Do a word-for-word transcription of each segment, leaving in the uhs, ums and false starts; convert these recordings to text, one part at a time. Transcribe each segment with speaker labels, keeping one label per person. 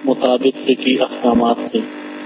Speaker 1: مطابق فقہی احکامات سے۔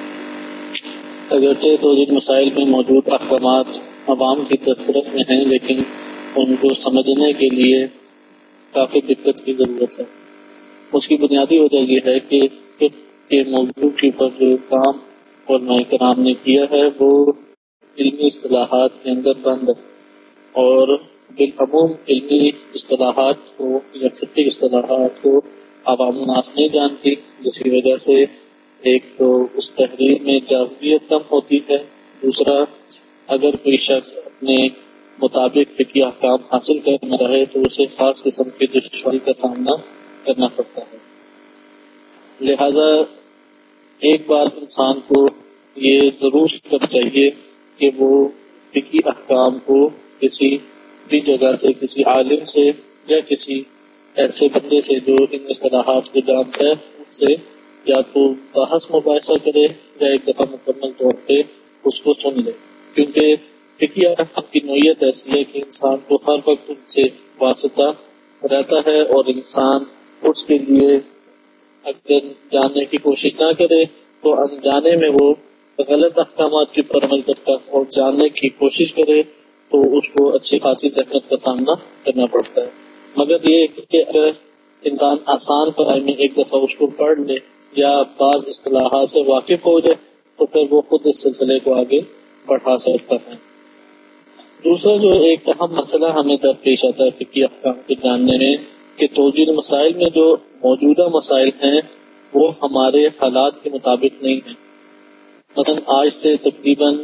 Speaker 1: اگرچہ توجیہ مسائل میں موجود احکامات عوام کی دسترس میں ہیں، لیکن ان کو سمجھنے کے لیے کافی دقت کی ضرورت ہے۔ اس کی بنیادی وجہ یہ ہے کہ فقہ کے موضوع کے اوپر جو کام علماء کرام نے کیا ہے وہ علمی اصطلاحات کے اندر بند ہے، اور بالعموم علمی اصطلاحات کو یا فقہی اصطلاحات کو عوام الناس نہیں جانتی، جس کی وجہ سے ایک تو اس تحریر میں جاذبیت کم ہوتی ہے، دوسرا اگر کوئی شخص اپنے مطابق فقہی احکام حاصل کرنا رہے تو اسے خاص قسم کی دشواری کا سامنا کرنا پڑتا ہے۔ لہذا ایک بار انسان کو یہ ضرور کرنا چاہیے کہ وہ فقہی احکام کو کسی بھی جگہ سے، کسی عالم سے یا کسی ایسے بندے سے جو ان اصطلاحات کو جانتا ہے اس سے یا تو بحث مباحثہ کرے یا ایک دفعہ مکمل طور پہ اس کو سن لے، کیونکہ فقہی احکام کی نوعیت ایسی ہے کہ انسان کو ہر وقت ان سے واسطہ رہتا ہے، اور انسان اس کے لیے اگر جاننے کی کوشش نہ کرے تو انجانے میں وہ غلط احکامات کی پر عمل کرتا، اور جاننے کی کوشش کرے تو اس کو اچھی خاصی زحمت کا سامنا کرنا پڑتا ہے۔ مگر یہ کہ اگر انسان آسان پڑھائی میں ایک دفعہ اس کو پڑھ لے یا بعض اصطلاحات سے واقف ہو جائے تو پھر وہ خود اس سلسلے کو آگے بڑھا سکتا ہے۔ دوسرا جو ایک اہم مسئلہ ہمیں درپیش آتا ہے فقہی احکام کے جاننے میں کہ توجیہ مسائل میں جو موجودہ مسائل ہیں وہ ہمارے حالات کے مطابق نہیں ہیں۔ مثلا آج سے تقریباً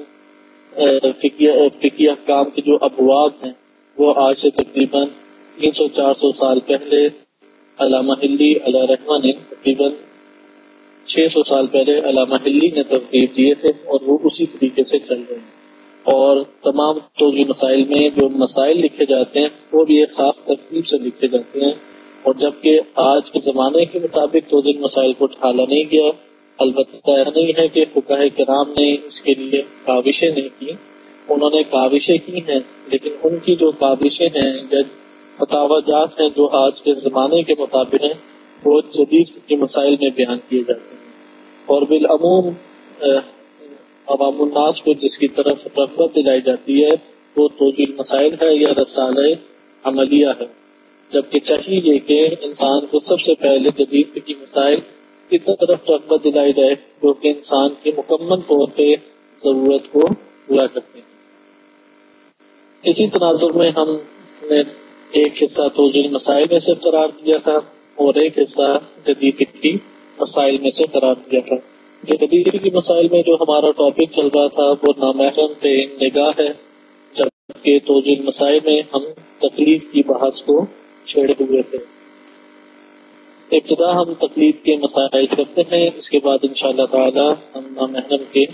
Speaker 1: فقہی احکام کے جو ابواب ہیں وہ آج سے تقریباً تین سو چار سو سال پہلے علامہ حلی علیہ رحمہ نے تقریباً چھ سو سال پہلے علامہ حلی نے ترتیب دیے تھے، اور وہ اسی طریقے سے چل رہے ہیں۔ اور تمام توجیہ مسائل میں جو مسائل لکھے جاتے ہیں وہ بھی ایک خاص ترتیب سے لکھے جاتے ہیں، اور جبکہ آج کے زمانے کے مطابق توجیہ مسائل کو ڈھالا نہیں گیا۔ البتہ ایسا نہیں ہے کہ فقہاء کرام نے اس کے لیے کاوشیں نہیں کی، انہوں نے کاوشیں کی ہیں، لیکن ان کی جو کاوشیں ہیں یا فتاوی جات ہیں جو آج کے زمانے کے مطابق ہیں وہ جدید فقہی مسائل میں بیان کیے جاتے ہیں، اور بالعموم عوام الناس کو جس کی طرف رغبت دلائی جاتی ہے وہ توجیہ مسائل ہے یا رسالہ عملیہ ہے، جبکہ چاہیے یہ کہ انسان کو سب سے پہلے جدید فقہی مسائل کی طرف رغبت دلائی جائے جو کہ انسان کی مکمل طور پہ ضرورت کو پورا کرتے ہیں۔ اسی تناظر میں ہم نے ایک حصہ توجیہ مسائل میں سے قرار دیا تھا اور ایک حصہ جدید فقہی مسائل میں سے قرار دیا تھا۔ جدید فقہی مسائل میں جو ہمارا ٹاپک چل رہا تھا وہ نامحرم پہ نگاہ ہے، جبکہ توجیہ مسائل میں ہم تقلید کی بحث کو چھیڑے ہوئے تھے۔ ابتدا ہم تقلید کے مسائل کرتے ہیں، اس کے بعد انشاءاللہ تعالی ہم نامحرم کے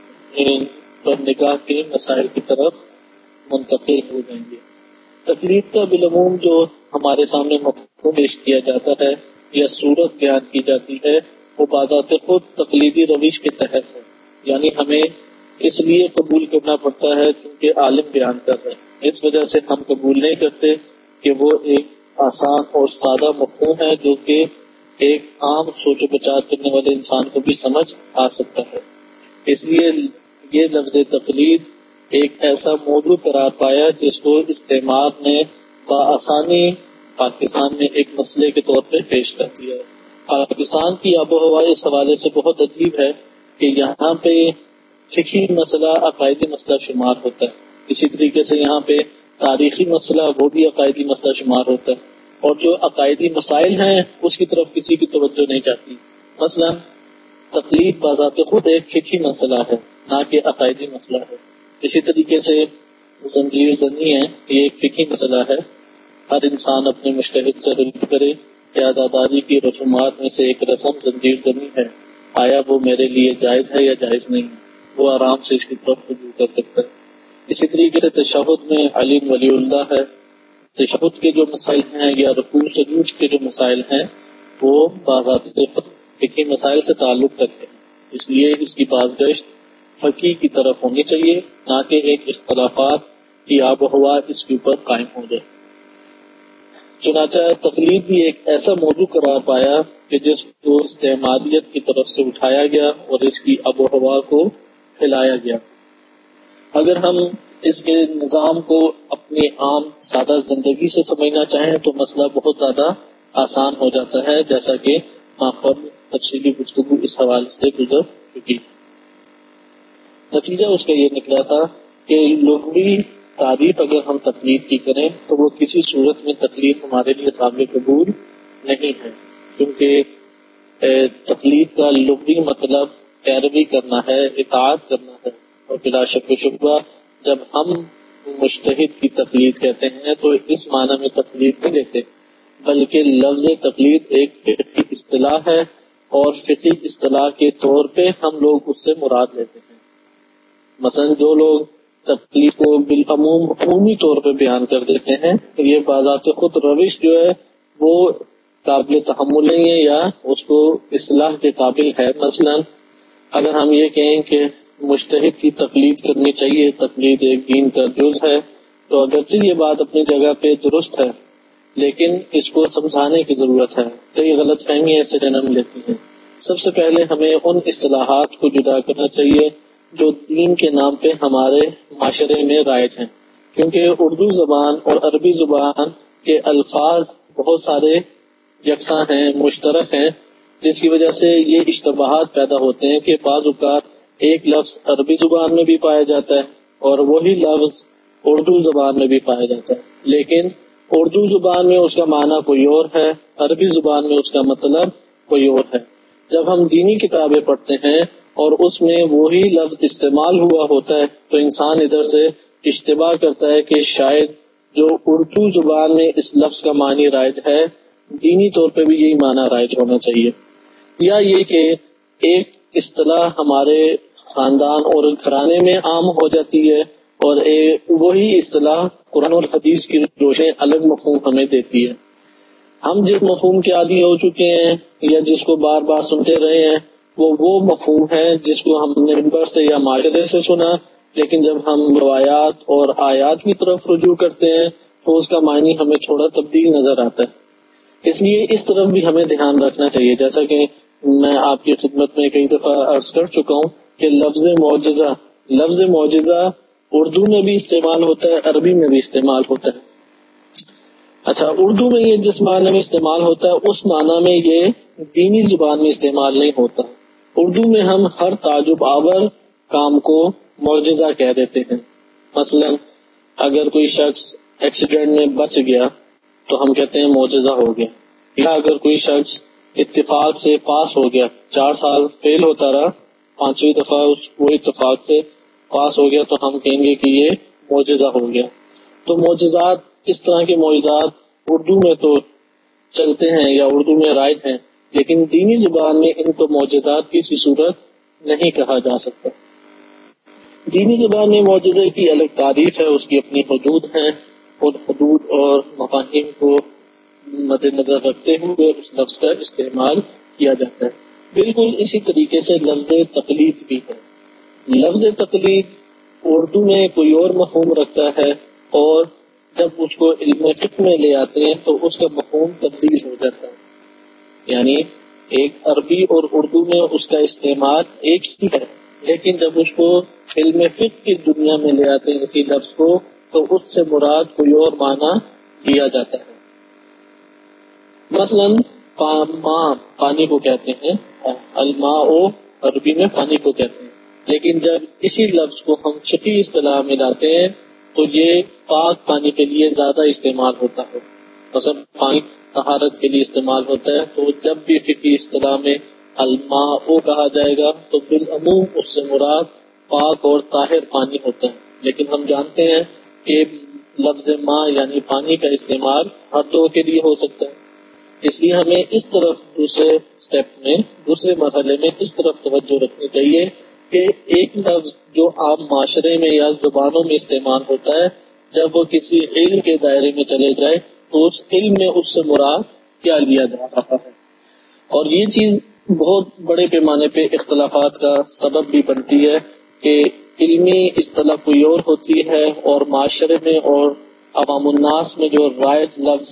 Speaker 1: پر نگاہ کے مسائل کی طرف منتقل ہو جائیں گے۔ تقلید کا بالعموم جو ہمارے سامنے مفہوم پیش کیا جاتا ہے یا صورت بیان کی جاتی ہے وہ بذات خود تقلیدی روش کے تحت ہے، یعنی ہمیں اس لیے قبول کرنا پڑتا ہے چونکہ عالم بیان کر رہے ہیں، اس وجہ سے ہم قبول نہیں کرتے کہ وہ ایک آسان اور سادہ مفہوم ہے جو کہ ایک عام سوچ و بچار کرنے والے انسان کو بھی سمجھ آ سکتا ہے۔ اس لیے یہ لفظ تقلید ایک ایسا موضوع قرار پایا جس کو استعمار نے بآسانی پاکستان میں ایک مسئلے کے طور پہ پیش کر دیا ہے۔ پاکستان کی آب و ہوا اس حوالے سے بہت عجیب ہے کہ یہاں پہ فقہی مسئلہ عقائدی مسئلہ شمار ہوتا ہے، اسی طریقے سے یہاں پہ تاریخی مسئلہ وہ بھی عقائدی مسئلہ شمار ہوتا ہے، اور جو عقائدی مسائل ہیں اس کی طرف کسی کی توجہ نہیں جاتی۔ مثلا تقلید بذات خود ایک فقہی مسئلہ ہے نہ کہ عقائدی مسئلہ ہے۔ اسی طریقے سے زنجیر زنی ہے، یہ ایک فقہی مسئلہ ہے، ہر انسان اپنے مجتہد سے رجوع کرے کہ عزاداری کی رسومات میں سے ایک رسم زنجیر زنی ہے، آیا وہ میرے لیے جائز ہے یا جائز نہیں، وہ آرام سے اس کی طرف رجوع کر سکتا ہے۔ اسی طریقے سے تشہد میں علی ولی اللہ ہے، تشہد کے جو مسائل ہیں یا رکوع سجود کے جو مسائل ہیں وہ بذات خود فقہی مسائل سے تعلق رکھتے ہیں، اس لیے اس کی بازگشت فقہ کی طرف ہونی چاہیے، نہ کہ ایک اختلافات کی آب و ہوا اس کے اوپر قائم ہو جائے۔ چنانچہ تقلید بھی ایک ایسا موضوع قرار پایا کہ جس کو استعماریت کی طرف سے اٹھایا گیا اور اس کی آب و ہوا کو پھیلایا گیا۔ اگر ہم اس کے نظام کو اپنی عام سادہ زندگی سے سمجھنا چاہیں تو مسئلہ بہت زیادہ آسان ہو جاتا ہے، جیسا کہ ماخذ تفصیلی گفتگو اس حوالے سے گزر چکی۔ نتیجہ اس کا یہ نکلا تھا کہ لغوی تعریف اگر ہم تقلید کی کریں تو وہ کسی صورت میں تقلید ہمارے لیے قابل قبول نہیں ہے، کیونکہ تقلید کا لغوی مطلب پیروی کرنا ہے، اطاعت کرنا ہے، اور بلا شک و شبہ جب ہم مجتہد کی تقلید کہتے ہیں تو اس معنی میں تقلید نہیں لیتے، بلکہ لفظ تقلید ایک فقہی اصطلاح ہے، اور فقہی اصطلاح کے طور پہ ہم لوگ اس سے مراد لیتے ہیں۔ مثلا جو لوگ تقلید کو بالعموم عمومی طور پہ بیان کر دیتے ہیں، یہ بذات خود روش جو ہے وہ قابل تحمل نہیں ہے یا اس کو اصلاح کے قابل ہے۔ مثلا اگر ہم یہ کہیں کہ مجتہد کی تقلید کرنی چاہیے، تقلید ایک دین کا جز ہے، تو اگرچہ یہ بات اپنی جگہ پہ درست ہے، لیکن اس کو سمجھانے کی ضرورت ہے۔ کئی غلط فہمیاں اس سے جنم لیتی ہیں۔ سب سے پہلے ہمیں ان اصطلاحات کو جدا کرنا چاہیے جو دین کے نام پہ ہمارے معاشرے میں رائج ہیں، کیونکہ اردو زبان اور عربی زبان کے الفاظ بہت سارے یکساں ہیں، مشترک ہیں، جس کی وجہ سے یہ اشتباہات پیدا ہوتے ہیں کہ بعض اوقات ایک لفظ عربی زبان میں بھی پایا جاتا ہے اور وہی لفظ اردو زبان میں بھی پایا جاتا ہے، لیکن اردو زبان میں اس کا معنی کوئی اور ہے، عربی زبان میں اس کا مطلب کوئی اور ہے۔ جب ہم دینی کتابیں پڑھتے ہیں اور اس میں وہی لفظ استعمال ہوا ہوتا ہے تو انسان ادھر سے اشتباہ کرتا ہے کہ شاید جو اردو زبان میں اس لفظ کا معنی رائج ہے، دینی طور پہ بھی یہی معنی رائج ہونا چاہیے، یا یہ کہ ایک اصطلاح ہمارے خاندان اور گھرانے میں عام ہو جاتی ہے اور وہی اصطلاح قرآن اور حدیث کی روشنی الگ مفہوم ہمیں دیتی ہے۔ ہم جس مفہوم کے عادی ہو چکے ہیں یا جس کو بار بار سنتے رہے ہیں وہ وہ مفہوم ہے جس کو ہم نے منبر سے یا معاشرے سے سنا، لیکن جب ہم روایات اور آیات کی طرف رجوع کرتے ہیں تو اس کا معنی ہمیں تھوڑا تبدیل نظر آتا ہے۔ اس لیے اس طرف بھی ہمیں دھیان رکھنا چاہیے، جیسا کہ میں آپ کی خدمت میں کئی دفعہ عرض کر چکا ہوں کہ لفظ معجزہ لفظ معجزہ اردو میں بھی استعمال ہوتا ہے، عربی میں بھی استعمال ہوتا ہے۔ اچھا، اردو میں یہ جس معنی میں استعمال ہوتا ہے اس معنی میں یہ دینی زبان میں استعمال نہیں ہوتا۔ اردو میں ہم ہر تعجب آور کام کو معجزہ کہہ دیتے ہیں۔ مثلا اگر کوئی شخص ایکسیڈنٹ میں بچ گیا تو ہم کہتے ہیں معجزہ ہو گیا، یا اگر کوئی شخص اتفاق سے پاس ہو گیا، چار سال فیل ہوتا رہا، پانچویں دفعہ اس وہ اتفاق سے پاس ہو گیا تو ہم کہیں گے کہ یہ معجزہ ہو گیا۔ تو معجزات، اس طرح کے معجزات اردو میں تو چلتے ہیں یا اردو میں رائج ہیں، لیکن دینی زبان میں ان کو معجزات کی سی صورت نہیں کہا جا سکتا۔ دینی زبان میں معجزے کی الگ تعریف ہے، اس کی اپنی حدود ہیں، اور حدود اور مفاہیم کو مد نظر رکھتے ہوئے اس لفظ کا استعمال کیا جاتا ہے۔ بالکل اسی طریقے سے لفظ تقلید بھی ہے۔ لفظ تقلید اردو میں کوئی اور مفہوم رکھتا ہے، اور جب اس کو علم فقہ میں لے آتے ہیں تو اس کا مفہوم تبدیل ہو جاتا ہے، یعنی ایک عربی اور اردو میں اس کا استعمال ایک ہی ہے، لیکن جب اس کو علم فقہ کی دنیا میں لے آتے ہیں اسی لفظ کو تو اس سے مراد کوئی اور معنی دیا جاتا ہے۔ مثلا ماء پانی کو کہتے ہیں، الماء عربی میں پانی کو کہتے ہیں، لیکن جب اسی لفظ کو ہم فقہی اصطلاح میں لاتے ہیں تو یہ پاک پانی کے لیے زیادہ استعمال ہوتا ہے۔ مثلا پانی طہارت کے لیے استعمال ہوتا ہے، تو جب بھی فقہی اصطلاح میں الماء کہا جائے گا تو بالعموم اس سے مراد پاک اور طاہر پانی ہوتا ہے، لیکن ہم جانتے ہیں کہ لفظ ماء یعنی پانی کا استعمال ہر دو کے لیے ہو سکتا ہے، اس لیے ہمیں اس طرف دوسرے سٹیپ میں دوسرے مرحلے میں اس طرف توجہ رکھنی چاہیے کہ ایک لفظ جو عام معاشرے میں یا زبانوں میں استعمال ہوتا ہے، جب وہ کسی علم کے دائرے میں چلے جائے تو اس علم میں اس سے مراد کیا لیا جا رہا ہے، اور یہ چیز بہت بڑے پیمانے پہ اختلافات کا سبب بھی بنتی ہے کہ علمی اصطلاح کوئی اور ہوتی ہے اور معاشرے میں اور عوام الناس میں جو رائج لفظ ہے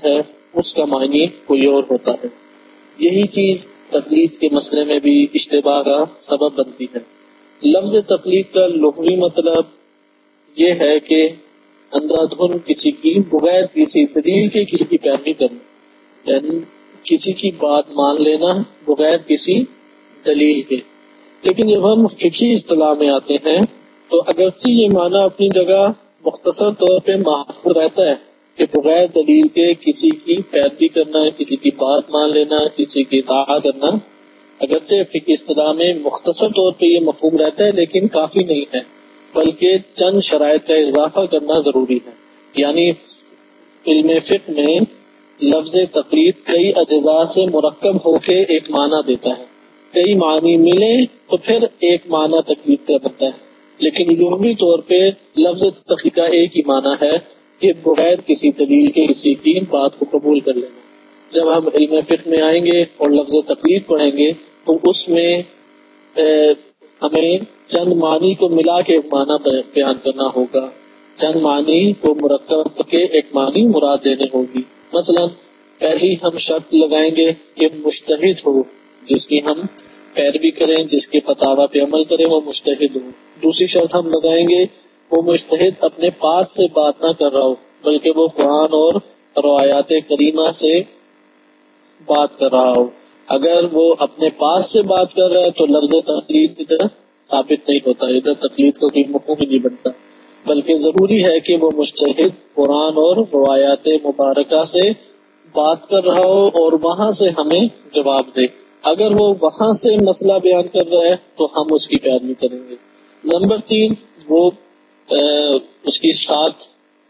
Speaker 1: اس کا معنی کوئی اور ہوتا ہے۔ یہی چیز تقلید کے مسئلے میں بھی اشتباہ کا سبب بنتی ہے۔ لفظ تقلید کا لغوی مطلب یہ ہے کہ اندھا دھن کسی کی بغیر کسی دلیل کے کسی کی پیروی کرنا، یعنی کسی کی بات مان لینا بغیر کسی دلیل کے۔ لیکن جب ہم فقہی اصطلاح میں آتے ہیں تو اگرچہ یہ معنی اپنی جگہ مختصر طور پہ محفوظ رہتا ہے کہ بغیر دلیل کے کسی کی پیروی کرنا، کسی کی بات مان لینا، کسی کی اطاعت کرنا، اگرچہ فقہی اصطلاح میں مختصر طور پہ یہ مفہوم رہتا ہے لیکن کافی نہیں ہے، بلکہ چند شرائط کا اضافہ کرنا ضروری ہے۔ یعنی علم فقہ میں لفظ تقلید کئی اجزاء سے مرکب ہو کے ایک معنی دیتا ہے، کئی معنی ملے تو پھر ایک معنی تقلید کا بنتا ہے، لیکن لغوی طور پہ لفظ تقلید کا ایک ہی معنی ہے کہ بغیر کسی دلیل کے کسی کی بات کو قبول کر لینا۔ جب ہم علم فقہ میں آئیں گے اور لفظ تقلید پڑھیں گے تو اس میں ہمیں چند معنی کو ملا کے ایک معنی بیان کرنا ہوگا، چند معنی کو مرکب کر کے ایک معنی مراد دینے ہوگی۔ مثلا پہلی ہم شرط لگائیں گے کہ مجتہد ہو، جس کی ہم پیروی کریں، جس کے فتاوی پہ عمل کریں، وہ مجتہد ہو۔ دوسری شرط ہم لگائیں گے وہ مجتہد اپنے پاس سے بات نہ کر رہا ہو، بلکہ وہ قرآن اور روایات کریمہ سے بات کر رہا ہو۔ اگر وہ اپنے پاس سے بات کر رہا ہے تو لفظ تقلید ادھر ثابت نہیں ہوتا، ادھر تقلید کو کوئی مفہوم ہی نہیں بنتا، بلکہ ضروری ہے کہ وہ مجتہد قرآن اور روایات مبارکہ سے بات کر رہا ہو اور وہاں سے ہمیں جواب دے۔ اگر وہ وہاں سے مسئلہ بیان کر رہا ہے تو ہم اس کی پیروی کریں گے۔ نمبر تین، وہ اس کی سات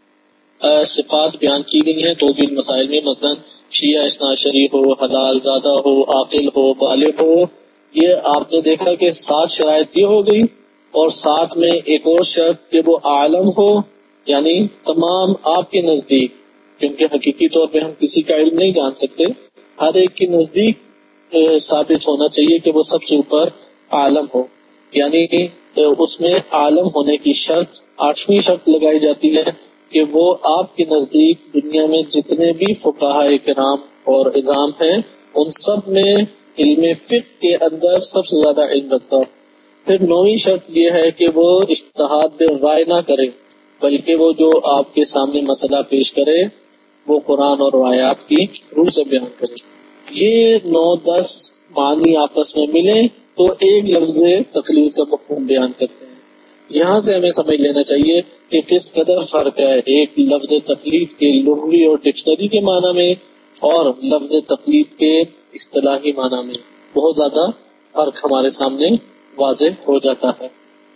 Speaker 1: صفات بیان کی گئی ہیں توحید مسائل میں، مثلا شیعہ اثنا عشری ہو، حلال زادہ ہو، عاقل ہو، بالغ ہو، یہ آپ نے دیکھا کہ سات شرائط یہ ہو گئی، اور ساتھ میں ایک اور شرط کہ وہ عالم ہو، یعنی تمام آپ کے نزدیک، کیونکہ حقیقی طور پہ ہم کسی کا علم نہیں جان سکتے، ہر ایک کے نزدیک ثابت ہونا چاہیے کہ وہ سب سے اوپر عالم ہو، یعنی اس میں عالم ہونے کی شرط آٹھویں شرط لگائی جاتی ہے کہ وہ آپ کے نزدیک دنیا میں جتنے بھی فقہاء کرام اور عظام ہیں ان سب میں علم فقہ کے اندر سب سے زیادہ علم رکھتا ہو۔ پھر نویں شرط یہ ہے کہ وہ اجتہاد بالرائے نہ کرے، بلکہ وہ جو آپ کے سامنے مسئلہ پیش کرے وہ قرآن اور روایات کی روح سے بیان کرے۔ یہ نو دس معنی آپس میں ملیں تو ایک لفظ تقلید کا مفہوم بیان کرتے ہیں۔ یہاں سے ہمیں سمجھ لینا چاہیے کہ کس قدر فرق ہے ایک لفظ تقلید کے لغوی اور ڈکشنری کے معنی میں اور لفظ تقلید کے اصطلاحی معنی میں، بہت زیادہ فرق ہمارے سامنے واضح ہو جاتا ہے۔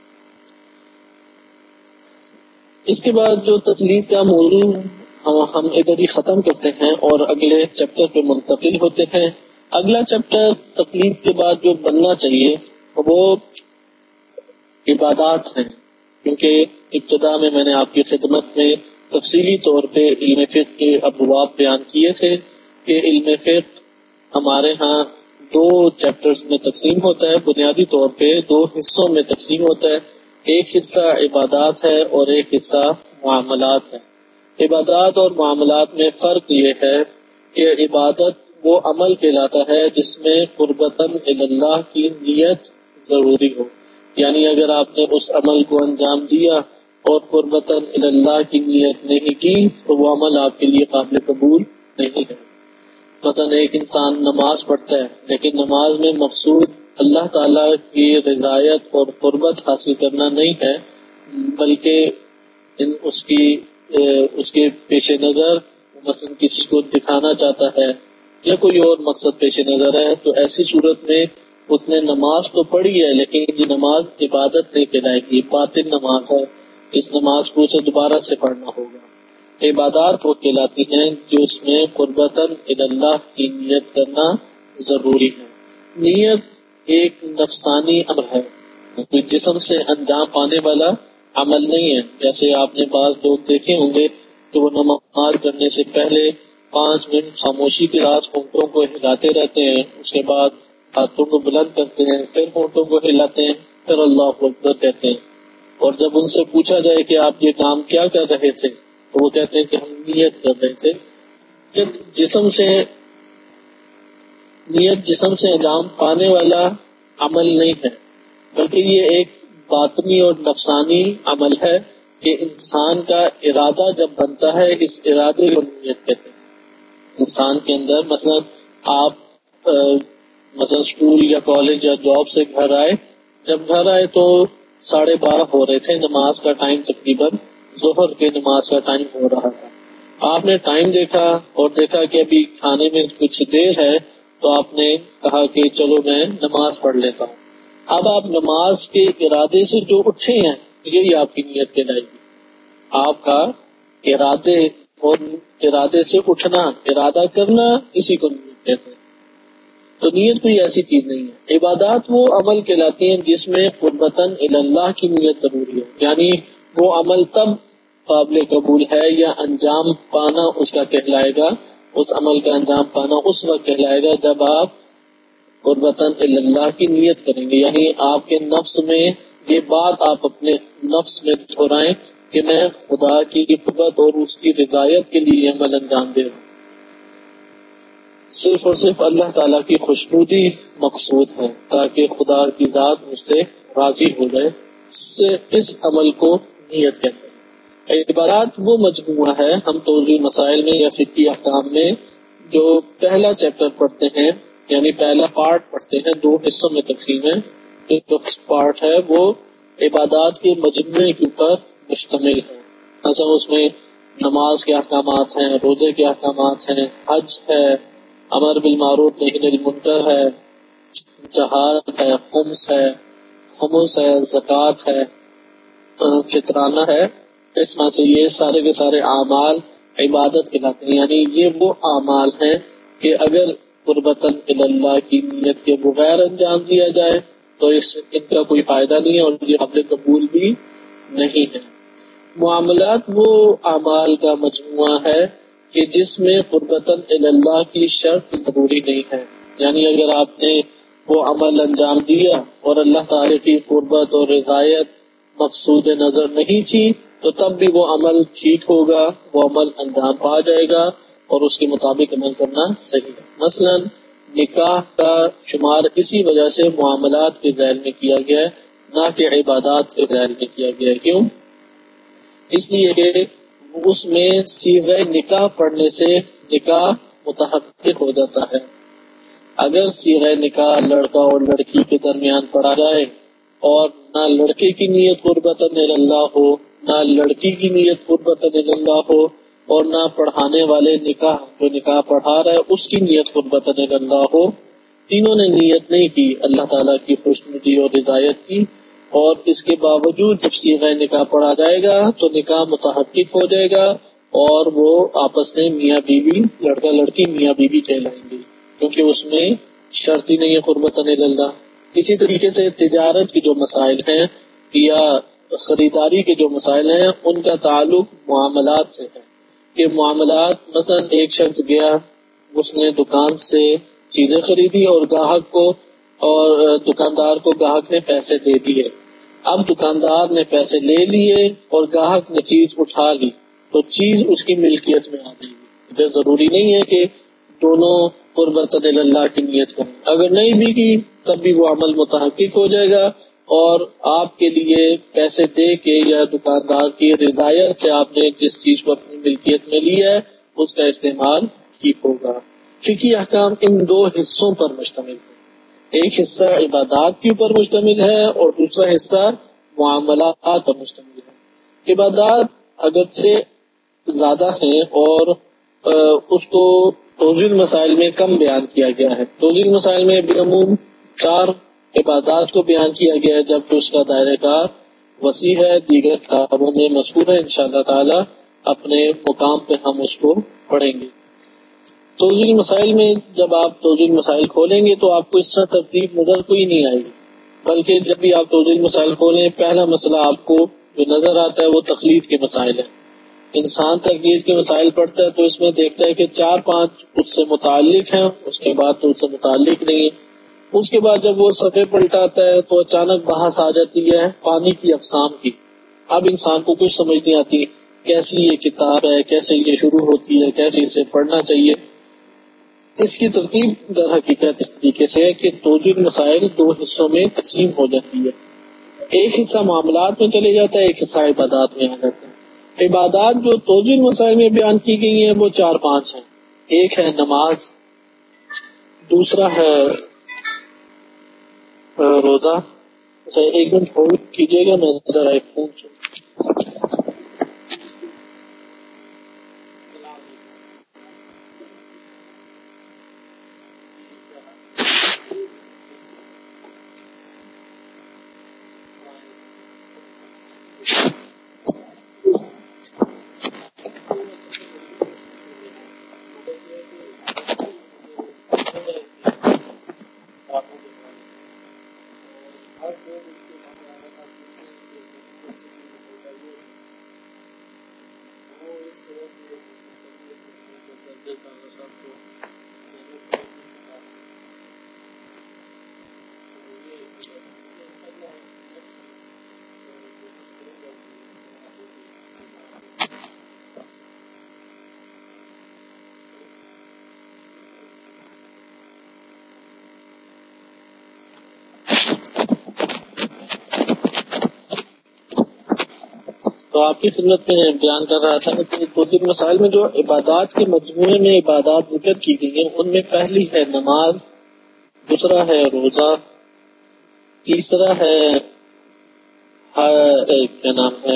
Speaker 1: اس کے بعد جو تقلید کا موضوع ہم ادھر ہی ختم کرتے ہیں اور اگلے چیپٹر پہ منتقل ہوتے ہیں۔ اگلا چیپٹر تقلید کے بعد جو بننا چاہیے وہ عبادات ہیں، کیونکہ ابتدا میں میں نے آپ کی خدمت میں تفصیلی طور پہ علم فقہ کے ابواب بیان کیے تھے کہ علم فقہ ہمارے ہاں دو چیپٹرز میں تقسیم ہوتا ہے، بنیادی طور پہ دو حصوں میں تقسیم ہوتا ہے، ایک حصہ عبادات ہے اور ایک حصہ معاملات ہے۔ عبادات اور معاملات میں فرق یہ ہے کہ عبادت وہ عمل کہلاتا ہے جس میں قربتاً اللہ کی نیت ضروری ہو، یعنی اگر آپ نے اس عمل کو انجام دیا اور قربتاً اللہ کی نیت نہیں کی تو وہ عمل آپ کے لیے قابل قبول نہیں ہے۔ مثلا ایک انسان نماز پڑھتا ہے لیکن نماز میں مقصود اللہ تعالیٰ کی رضایت اور قربت حاصل کرنا نہیں ہے، بلکہ اس کی اس کے پیش نظر مثلا کسی کو دکھانا چاہتا ہے یا کوئی اور مقصد پیش نظر ہے، تو ایسی صورت میں اس نے نماز تو پڑھی ہے لیکن یہ نماز عبادت نہیں کہلائے گی، باطل نماز ہے، اس نماز کو اسے دوبارہ سے پڑھنا ہوگا۔ عبادات وہ کہلاتی ہیں جو اس میں قربتاً اللہ کی نیت کرنا ضروری ہے۔ نیت ایک نفسانی عمل ہے، کوئی جسم سے انجام پانے والا عمل نہیں ہے۔ جیسے آپ نے بعض لوگ دیکھے ہوں گے کہ وہ نماز کرنے سے پہلے پانچ منٹ خاموشی کے ساتھ ہونٹوں کو ہلاتے رہتے ہیں، اس کے بعد ہاتھوں کو بلند کرتے ہیں، پھر ہونٹوں کو ہلاتے ہیں، پھر اللہ اکبر کہتے ہیں، اور جب ان سے پوچھا جائے کہ آپ یہ کام کیا کر رہے تھے تو وہ کہتے ہیں کہ ہم نیت کر رہے تھے۔ نیت جسم سے نیت جسم سے انجام پانے والا عمل نہیں ہے، بلکہ یہ ایک باطنی اور نفسانی عمل ہے کہ انسان کا ارادہ جب بنتا ہے، اس ارادے کو نیت کہتے ہیں۔ انسان کے اندر مثلا آپ مثلا اسکول یا کالج یا جاب سے گھر آئے، جب گھر آئے تو ساڑھے بارہ ہو رہے تھے، نماز کا ٹائم تقریباً ظہر کے نماز کا ٹائم ہو رہا تھا۔ آپ نے ٹائم دیکھا اور دیکھا کہ ابھی کھانے میں کچھ دیر ہے، تو آپ نے کہا کہ چلو میں نماز پڑھ لیتا ہوں۔ اب آپ نماز کے ارادے سے جو اٹھے ہیں، یہی آپ کی نیت کہلائے گی۔ آپ کا ارادے اور ارادے سے اٹھنا، ارادہ کرنا، اسی کو نیت کہتے ہیں۔ تو نیت کوئی ایسی چیز نہیں ہے۔ عبادات وہ عمل کہلاتی ہیں جس میں قربتاً اللہ کی نیت ضروری ہے، یعنی وہ عمل تب قابل قبول ہے یا انجام پانا اس کا کہلائے گا، اس عمل کا انجام پانا اس وقت کہلائے گا جب آپ قربتاً اللہ کی نیت کریں گے، یعنی آپ کے نفس میں یہ بات آپ اپنے نفس میں دہرائیں کہ میں خدا کی قربت اور اس کی رضایت کے لیے یہ عمل انجام دے رہا ہوں۔ صرف اور صرف اللہ تعالیٰ کی خوشنودی مقصود ہے، تاکہ خدا کی ذات مجھ سے راضی ہو جائے، اس عمل کو نیت کہتے ہیں۔ عبادات وہ مجموعہ ہے، ہم توجیہ مسائل میں یا فقہی احکام میں جو پہلا چیپٹر پڑھتے ہیں، یعنی پہلا پارٹ پڑھتے ہیں، دو حصوں میں تقسیم ہے۔ جو پارٹ ہے وہ عبادات کے مجموعے کے اوپر مشتمل ہے، مثلا اس میں نماز کے احکامات ہیں، روزے کے احکامات ہیں، حج ہے، امر بالمعروف نہی عن المنکر ہے، جہاد ہے، خمس ہے خمس ہے زکوٰۃ ہے، فطرانہ ہے۔ اس طرح سے یہ سارے کے سارے اعمال عبادت کہلاتے ہیں، یعنی یہ وہ اعمال ہیں کہ اگر قربتاً اللہ کی نیت کے بغیر انجام دیا جائے تو اس ان کا کوئی فائدہ نہیں ہے اور یہ قابل قبول بھی نہیں ہے۔ معاملات وہ اعمال کا مجموعہ ہے کہ جس میں قربتاً اللہ کی شرط ضروری نہیں ہے، یعنی اگر آپ نے وہ عمل انجام دیا اور اللہ تعالی کی قربت اور رضایت مقصود نظر نہیں تھی تو تب بھی وہ عمل ٹھیک ہوگا، وہ عمل انجام پا جائے گا اور اس کے مطابق عمل کرنا صحیح ہے۔ مثلا نکاح کا شمار اسی وجہ سے معاملات کے ذیل میں کیا گیا ہے، نہ کہ عبادات کے ذیل میں کیا گیا ہے۔ کیوں؟ اس لیے کہ اس میں صیغہ نکاح پڑھنے سے نکاح متحقق ہو جاتا ہے۔ اگر صیغہ نکاح لڑکا اور لڑکی کے درمیان پڑھا جائے اور نہ لڑکے کی نیت قربتاً اللہ ہو، نہ لڑکی کی نیت قربتاً اللہ ہو، اور نہ پڑھانے والے نکاح جو نکاح پڑھا رہا ہے اس کی نیت قربتاً اللہ ہو، تینوں نے نیت نہیں کی اللہ تعالیٰ کی خوشنودی اور رضایت کی، اور اس کے باوجود جب صیغہ نکاح پڑھا جائے گا تو نکاح متحقق ہو جائے گا اور وہ آپس میں میاں بیوی، لڑکا لڑکی میاں بیوی کہلائیں گے، کیونکہ اس میں شرط ہی نہیں ہے قربتاً اللہ۔ اسی طریقے سے تجارت کے جو مسائل ہیں یا خریداری کے جو مسائل ہیں ان کا تعلق معاملات سے ہے، کہ معاملات مثلا ایک شخص گیا، اس نے دکان سے چیزیں خریدی اور گاہک کو اور دکاندار کو گاہک نے پیسے دے دیے۔ اب دکاندار نے پیسے لے لیے اور گاہک نے چیز اٹھا لی تو چیز اس کی ملکیت میں آ گئی۔ یہ ضروری نہیں ہے کہ دونوں قربتاً اللہ کی نیت کریں، اگر نہیں بھی کی تب بھی وہ عمل متحقق ہو جائے گا، اور آپ کے لیے پیسے دے کے یا دکاندار کی رضایت سے آپ نے جس چیز کو اپنی ملکیت میں لی ہے اس کا استعمال ٹھیک ہوگا۔ فقہی احکام ان دو حصوں پر مشتمل ہے، ایک حصہ عبادات کے اوپر مشتمل ہے اور دوسرا حصہ معاملات پر مشتمل ہے۔ عبادات اگرچہ زیادہ ہیں اور اس کو توضیح المسائل میں کم بیان کیا گیا ہے۔ توضیح المسائل میں بالعموم چار عبادات کو بیان کیا گیا ہے، جبکہ اس کا دائرہ کار وسیع ہے، دیگر کتابوں میں مذکور ہے، انشاءاللہ تعالی اپنے مقام پہ ہم اس کو پڑھیں گے۔ توضیح المسائل میں جب آپ توضیح المسائل کھولیں گے تو آپ کو اس طرح ترتیب نظر کوئی نہیں آئے گی، بلکہ جب بھی آپ توضیح المسائل کھولیں پہلا مسئلہ آپ کو جو نظر آتا ہے وہ تقلید کے مسائل ہے۔ انسان تقلید کے مسائل پڑھتا ہے تو اس میں دیکھتا ہے کہ چار پانچ اس سے متعلق ہیں، اس کے بعد تو اس سے متعلق نہیں ہے۔ اس کے بعد جب وہ صفحے پلٹاتا ہے تو اچانک بحث آ جاتی ہے پانی کی اقسام کی۔ اب انسان کو کچھ سمجھ نہیں آتی کیسی یہ کتاب ہے، کیسے یہ شروع ہوتی ہے، کیسے اسے پڑھنا چاہیے. اس کی ترتیب در حقیقت اس طریقے سے ہے کہ توجیہ مسائل دو حصوں میں تقسیم ہو جاتی ہے. ایک حصہ معاملات میں چلے جاتا ہے، ایک حصہ عبادات میں آ جاتا ہے. عبادات جو توجیہ مسائل میں بیان کی گئی ہیں وہ چار پانچ ہیں. ایک ہے نماز، دوسرا ہے روزہ. اچھا ایک منٹ ہولڈ کیجیے گا، میں ذرا ایک فون چ تو آپ کی خدمت میں بیان کر رہا تھا کہ توجیہ مسائل میں جو عبادات کے مجموعے میں عبادات ذکر کی گئی ہیں ان میں پہلی ہے نماز، دوسرا ہے روزہ، تیسرا ہے کیا نام ہے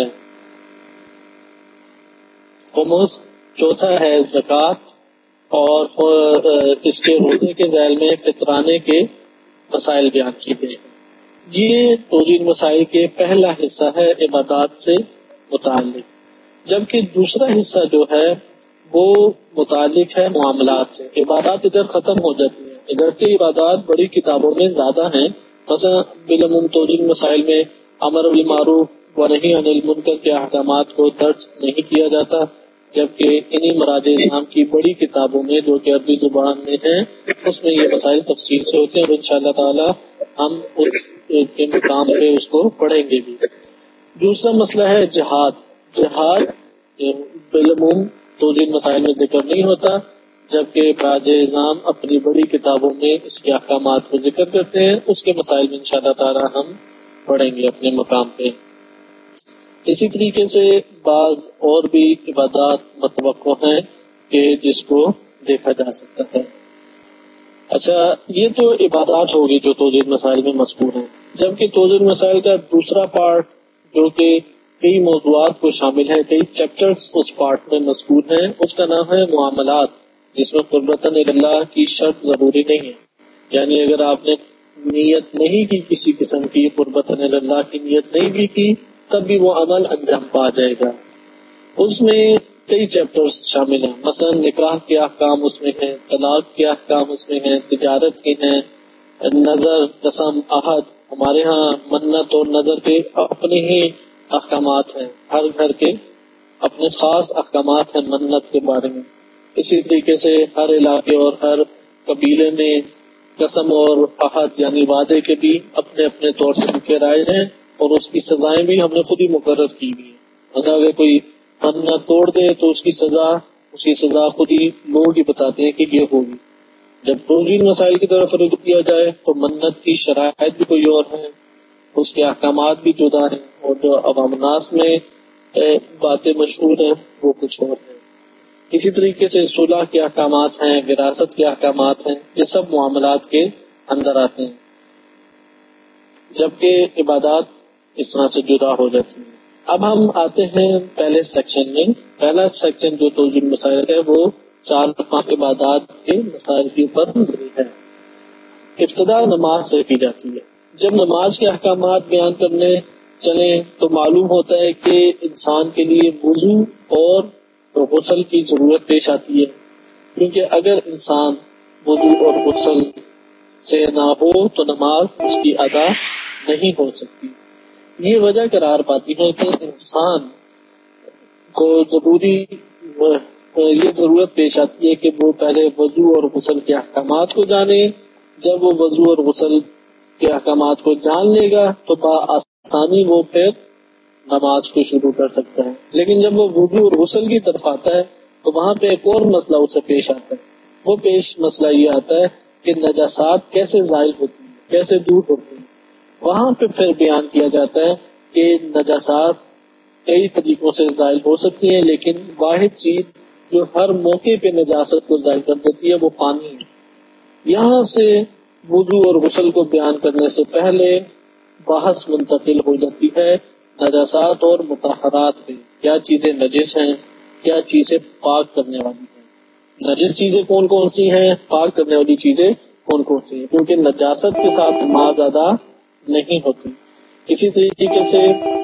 Speaker 1: خمس، چوتھا ہے زکوٰۃ، اور اس کے روزے کے ذیل میں فطرانے کے مسائل بیان کیے گئے ہیں. یہ توجیہ مسائل کے پہلا حصہ ہے عبادات سے متعلق، جبکہ دوسرا حصہ جو ہے وہ متعلق ہے معاملات سے. عبادات ادھر ختم ہو جاتی ہیں، اگرچہ عبادات بڑی کتابوں میں زیادہ ہیں. مثلا بالعموم توجیہ مسائل میں امر بالمعروف و نہی عن المنکر کے احکامات کو درج نہیں کیا جاتا، جبکہ انہی مراجع اسلام کی بڑی کتابوں میں جو کہ عربی زبان میں ہیں اس میں یہ مسائل تفصیل سے ہوتے ہیں، اور انشاءاللہ تعالی ہم اس کے مقام پہ اس کو پڑھیں گے بھی. دوسرا مسئلہ ہے جہاد. جہاد بالعموم توجیہ مسائل میں ذکر نہیں ہوتا، جبکہ مراجع نظام اپنی بڑی کتابوں میں اس کے احکامات کو ذکر کرتے ہیں. اس کے مسائل میں انشاءاللہ تعالی ہم پڑھیں گے اپنے مقام پہ. اسی طریقے سے بعض اور بھی عبادات متوقع ہیں کہ جس کو دیکھا جا سکتا ہے. اچھا یہ تو عبادات ہوگی جو توجیہ مسائل میں مذکور ہیں، جبکہ توجیہ مسائل کا دوسرا پارٹ جو کہ کئی موضوعات کو شامل ہے، کئی چیپٹرز اس پارٹ میں مذکور ہیں، اس کا نام ہے معاملات، جس میں قربتاً اللہ کی شرط ضروری نہیں ہے. یعنی اگر آپ نے نیت نہیں کی کسی قسم کی، قربتاً اللہ کی نیت نہیں بھی کی، تب بھی وہ عمل انجام پا جائے گا. اس میں کئی چیپٹرز شامل ہیں. مثلا نکاح کے احکام اس میں ہیں، طلاق کے احکام اس میں ہیں، تجارت کے ہیں، نظر، قسم، عہد. ہمارے ہاں منت اور نظر کے اپنے ہی احکامات ہیں، ہر گھر کے اپنے خاص احکامات ہیں منت کے بارے میں. اسی طریقے سے ہر علاقے اور ہر قبیلے میں قسم اور عہد یعنی وعدے کے بھی اپنے اپنے طور طریقے رائج ہیں، اور اس کی سزائیں بھی ہم نے خود ہی مقرر کی ہوئی ہیں. مطلب اگر کوئی منت توڑ دے تو اس کی سزا اس کی سزا خود ہی لوگ ہی بتاتے ہیں کہ یہ ہوگی. جب توجیہ مسائل کی طرف رجوع کیا جائے تو منت کی شرائط بھی کوئی اور ہیں، اس کے احکامات بھی جدا ہیں، اور جو عوام الناس میں باتیں مشہور ہیں وہ کچھ اور ہیں. اسی طریقے سے صلح کے احکامات ہیں، وراثت کے احکامات ہیں، یہ سب معاملات کے اندر آتے ہیں، جبکہ عبادات اس طرح سے جدا ہو جاتی ہیں. اب ہم آتے ہیں پہلے سیکشن میں. پہلا سیکشن جو توجیہ مسائل ہے وہ چار پانچ عبادات کے مسائل کے اوپر مبنی ہے. ابتدا نماز سے کی جاتی ہے. جب نماز کے احکامات بیان کرنے چلیں تو معلوم ہوتا ہے کہ انسان کے لیے وضو اور غسل کی ضرورت پیش آتی ہے، کیونکہ اگر انسان وضو اور غسل سے نہ ہو تو نماز اس کی ادا نہیں ہو سکتی. یہ وجہ قرار پاتی ہے کہ انسان کو ضروری یہ ضرورت پیش آتی ہے کہ وہ پہلے وضو اور غسل کے احکامات کو جانے. جب وہ وضو اور غسل کے احکامات کو جان لے گا تو بآسانی وہ پھر نماز کو شروع کر سکتا ہے. لیکن جب وہ وضو اور غسل کی طرف آتا ہے تو وہاں پہ ایک اور مسئلہ اسے پیش آتا ہے. وہ پیش مسئلہ یہ آتا ہے کہ نجاسات کیسے زائل ہوتی ہیں, کیسے دور ہوتی ہیں. وہاں پہ پھر بیان کیا جاتا ہے کہ نجاسات کئی طریقوں سے زائل ہو سکتی ہیں, لیکن واحد چیز جو ہر موقع پہ نجاست کو زائل کر دیتی ہے وہ پانی ہے. یہاں سے وضو اور غسل کو بیان کرنے سے پہلے بحث منتقل ہو جاتی ہے نجاسات اور مطہرات پہ. کیا چیزیں نجس ہیں, کیا چیزیں پاک کرنے والی ہیں. نجس چیزیں کون کون سی ہیں, پاک کرنے والی چیزیں کون کون سی ہیں, کیونکہ نجاست کے ساتھ نماز ادا نہیں ہوتی. اسی طریقے سے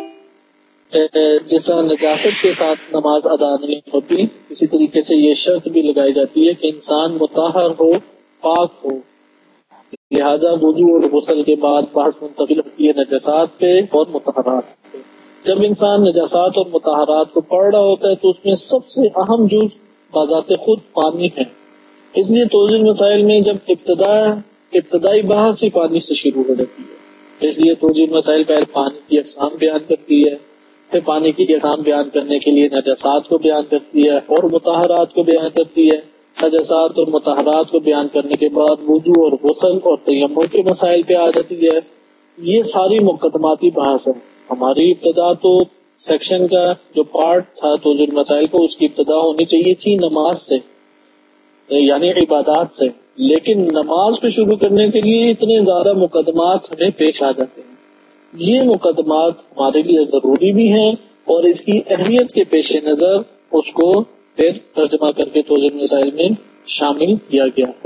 Speaker 1: جس طرح نجاست کے ساتھ نماز ادا نہیں ہوتی, اسی طریقے سے یہ شرط بھی لگائی جاتی ہے کہ انسان مطہر ہو, پاک ہو. لہذا وضو اور غسل کے بعد بحث منتقل ہوتی ہے نجاسات پہ اور مطہرات پہ. جب انسان نجاسات اور مطہرات کو پڑھ رہا ہوتا ہے تو اس میں سب سے اہم جز بذات خود پانی ہے. اس لیے توضیح المسائل میں جب ابتدا ابتدائی بحث ہی پانی سے شروع ہو جاتی ہے, اس لیے توضیح المسائل پہلے پانی کی اقسام بیان کرتی ہے, پھر پانی کی اقسام بیان کرنے کے لیے نجاسات کو بیان کرتی ہے اور مطہرات کو بیان کرتی ہے. نجاسات اور مطہرات کو بیان کرنے کے بعد وضو اور غسل اور تیمم کے مسائل پہ آ جاتی ہے. یہ ساری مقدماتی بحث ہے. ہماری ابتدا تو سیکشن کا جو پارٹ تھا توضیح المسائل کو, اس کی ابتدا ہونی چاہیے تھی نماز سے, یعنی عبادات سے. لیکن نماز کو شروع کرنے کے لیے اتنے زیادہ مقدمات ہمیں پیش آ جاتے ہیں. یہ مقدمات ہمارے لیے ضروری بھی ہیں اور اس کی اہمیت کے پیش نظر اس کو پھر ترجمہ کر کے توضیح المسائل میں شامل کیا گیا ہے.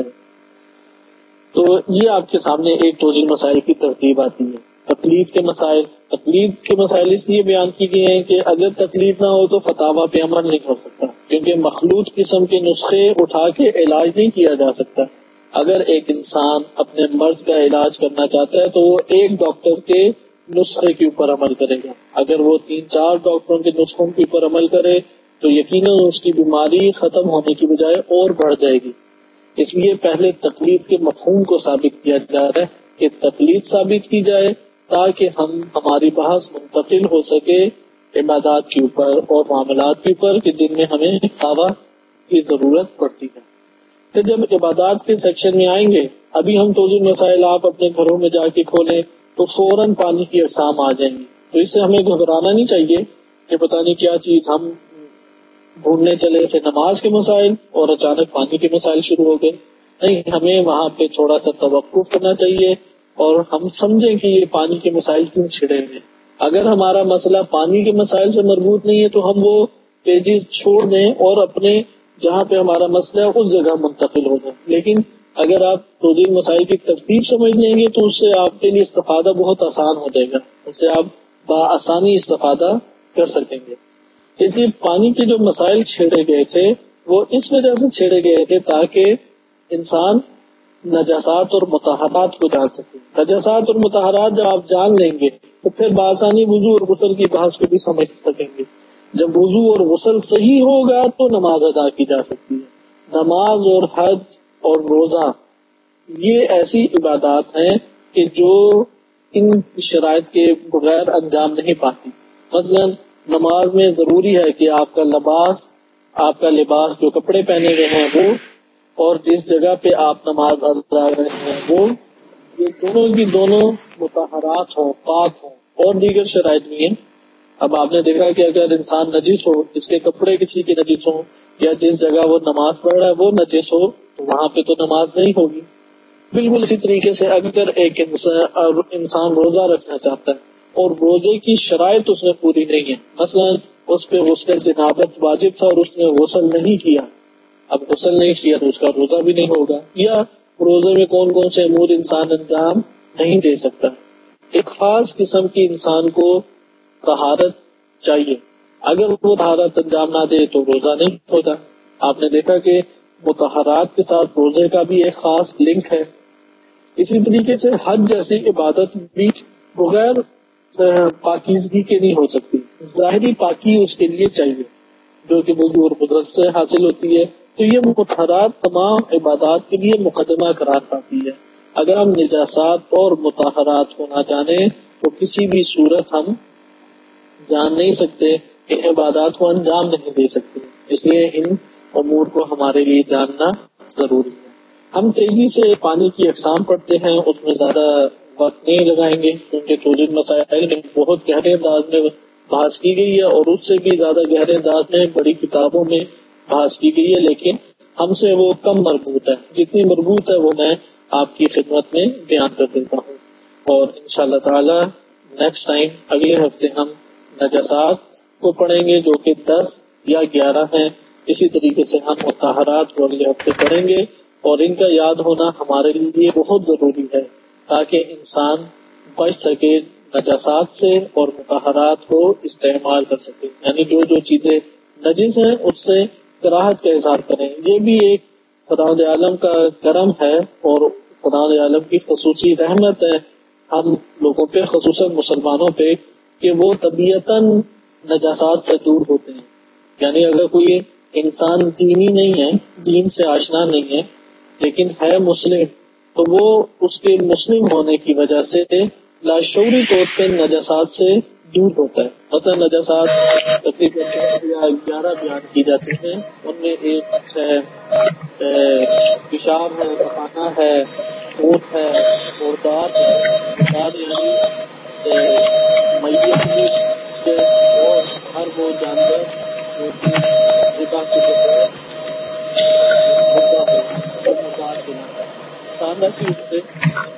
Speaker 1: تو یہ آپ کے سامنے ایک توضیح المسائل کی ترتیب آتی ہے. تقلید کے مسائل, تقلید کے مسائل اس لیے بیان کی گئے ہیں کہ اگر تقلید نہ ہو تو فتاویٰ پہ عمل نہیں ہو سکتا, کیونکہ مخلوط قسم کے نسخے اٹھا کے علاج نہیں کیا جا سکتا. اگر ایک انسان اپنے مرض کا علاج کرنا چاہتا ہے تو وہ ایک ڈاکٹر کے نسخے کے اوپر عمل کرے گا. اگر وہ تین چار ڈاکٹروں کے نسخوں کے اوپر عمل کرے تو یقیناً اس کی بیماری ختم ہونے کی بجائے اور بڑھ جائے گی. اس لیے پہلے تقلید کے مفہوم کو ثابت کیا جا رہا ہے کہ تقلید ثابت کی جائے تاکہ ہم ہماری بحث منتقل ہو سکے عبادات کے اوپر اور معاملات کے اوپر کہ جن میں ہمیں فتاویٰ کی ضرورت پڑتی ہے. پھر جب عبادات کے سیکشن میں آئیں گے, ابھی ہم توضیح مسائل آپ اپنے گھروں میں جا کے کھولیں تو فوراً پانی کی اقسام آ جائیں گی. تو اس سے ہمیں گھبرانا نہیں چاہیے کہ پتہ نہیں کیا چیز ہم ڈھونڈنے چلے تھے نماز کے مسائل اور اچانک پانی کے مسائل شروع ہو گئے. نہیں, ہمیں وہاں پہ تھوڑا سا توقف کرنا چاہیے اور ہم سمجھیں کہ یہ پانی کے مسائل کیوں چھڑے ہیں. اگر ہمارا مسئلہ پانی کے مسائل سے مربوط نہیں ہے تو ہم وہ پیجز چھوڑ دیں اور اپنے جہاں پہ ہمارا مسئلہ ہے اس جگہ منتقل ہو جائیں. لیکن اگر آپ توضیح مسائل کی ترتیب سمجھ لیں گے تو اس سے آپ کے لیے استفادہ بہت آسان ہو جائے گا, اس سے آپ بآسانی استفادہ کر سکیں گے. اس لیے پانی کے جو مسائل چھیڑے گئے تھے وہ اس وجہ سے چھیڑے گئے تھے تاکہ انسان نجاسات اور مطہرات کو جان سکے. نجاسات اور مطہرات جب آپ جان لیں گے تو پھر بآسانی وضو اور غسل کی بحث کو بھی سمجھ سکیں گے. جب وضو اور غسل صحیح ہوگا تو نماز ادا کی جا سکتی ہے. نماز اور حج اور روزہ یہ ایسی عبادات ہیں کہ جو ان شرائط کے بغیر انجام نہیں پاتی. مثلا نماز میں ضروری ہے کہ آپ کا لباس آپ کا لباس جو کپڑے پہنے ہوئے ہیں وہ اور جس جگہ پہ آپ نماز ادا کر رہے ہیں وہ یہ دونوں کی دونوں مطہرات ہوں, پاک ہوں. اور دیگر شرائط بھی ہیں. اب آپ نے دیکھا کہ اگر انسان نجس ہو, اس کے کپڑے کسی کے نجس ہوں یا جس جگہ وہ نماز پڑھ رہا ہے وہ نجس ہو تو وہاں پہ تو نماز نہیں ہوگی. بالکل اسی طریقے سے اگر ایک انسان, انسان روزہ رکھنا چاہتا ہے اور روزے کی شرائط اس میں پوری نہیں ہے, مثلا اس پہ غسل جنابت واجب تھا اور اس نے غسل نہیں کیا, اب غسل نہیں کیا تو اس کا روزہ بھی نہیں ہوگا. یا روزے میں کون کون سے امور انسان انجام نہیں دے سکتا. ایک خاص قسم کی انسان کو طہارت چاہیے, اگر وہ طہارت انجام نہ دے تو روزہ نہیں ہوتا. آپ نے دیکھا کہ مطہرات کے ساتھ روزے کا بھی ایک خاص لنک ہے. اسی طریقے سے حج جیسی عبادت بھی بغیر پاکیزگی کے نہیں ہو سکتی. ظاہری پاکی اس کے لیے چاہیے جو کہ وضو اور قدرت سے حاصل ہوتی ہے. تو یہ مطہرات تمام عبادات کے لیے مقدمہ قرار پاتی ہے. اگر ہم نجاسات اور مطہرات کو نہ جانیں تو کسی بھی صورت ہم جان نہیں سکتے، ان عبادات کو انجام نہیں دے سکتے. اس لیے ان امور کو ہمارے لیے جاننا ضروری ہے. ہم تیزی سے پانی کی اقسام پڑھتے ہیں، اس میں زیادہ وقت نہیں لگائیں گے کیونکہ توجد مسائل میں بہت گہرے انداز میں بحث کی گئی ہے، اور اس سے بھی زیادہ گہرے انداز میں بڑی کتابوں میں بحث کی گئی ہے، لیکن ہم سے وہ کم مربوط ہے. جتنی مربوط ہے وہ میں آپ کی خدمت میں بیان کر دیتا ہوں. اور انشاءاللہ تعالی نیکسٹ ٹائم اگلے ہفتے ہم نجاسات کو پڑھیں گے جو کہ دس یا گیارہ ہیں. اسی طریقے سے ہم مطہرات کو اگلے ہفتے پڑھیں گے، اور ان کا یاد ہونا ہمارے لیے بہت ضروری ہے تاکہ انسان بچ سکے نجاسات سے اور مطہرات کو استعمال کر سکے. یعنی جو جو چیزیں نجس ہیں اس سے کراہت کا اظہار کریں. یہ بھی ایک خداوند عالم کا کرم ہے اور خداوند عالم کی خصوصی رحمت ہے ہم لوگوں پہ، خصوصاً مسلمانوں پہ، کہ وہ طبیعتاً نجاسات سے دور ہوتے ہیں. یعنی اگر کوئی انسان دینی نہیں ہے، دین سے آشنا نہیں ہے، لیکن ہے مسلم، تو وہ اس کے مسلم ہونے کی وجہ سے لاشعوری طور پہ نجاسات سے دور ہوتا ہے. مثلا نجاسات تقریباً گیارہ بیان کی جاتی ہیں، ان میں ایک ہے پیشاب ہے، پخانہ ہے، خون ہے، مردار ہے. مردار یعنی میت کی اور ہر وہ جانور جو کہ ذبح کے بغیر مردہ ہو اور مردار بناتا ہے ساندہ سی اس سے.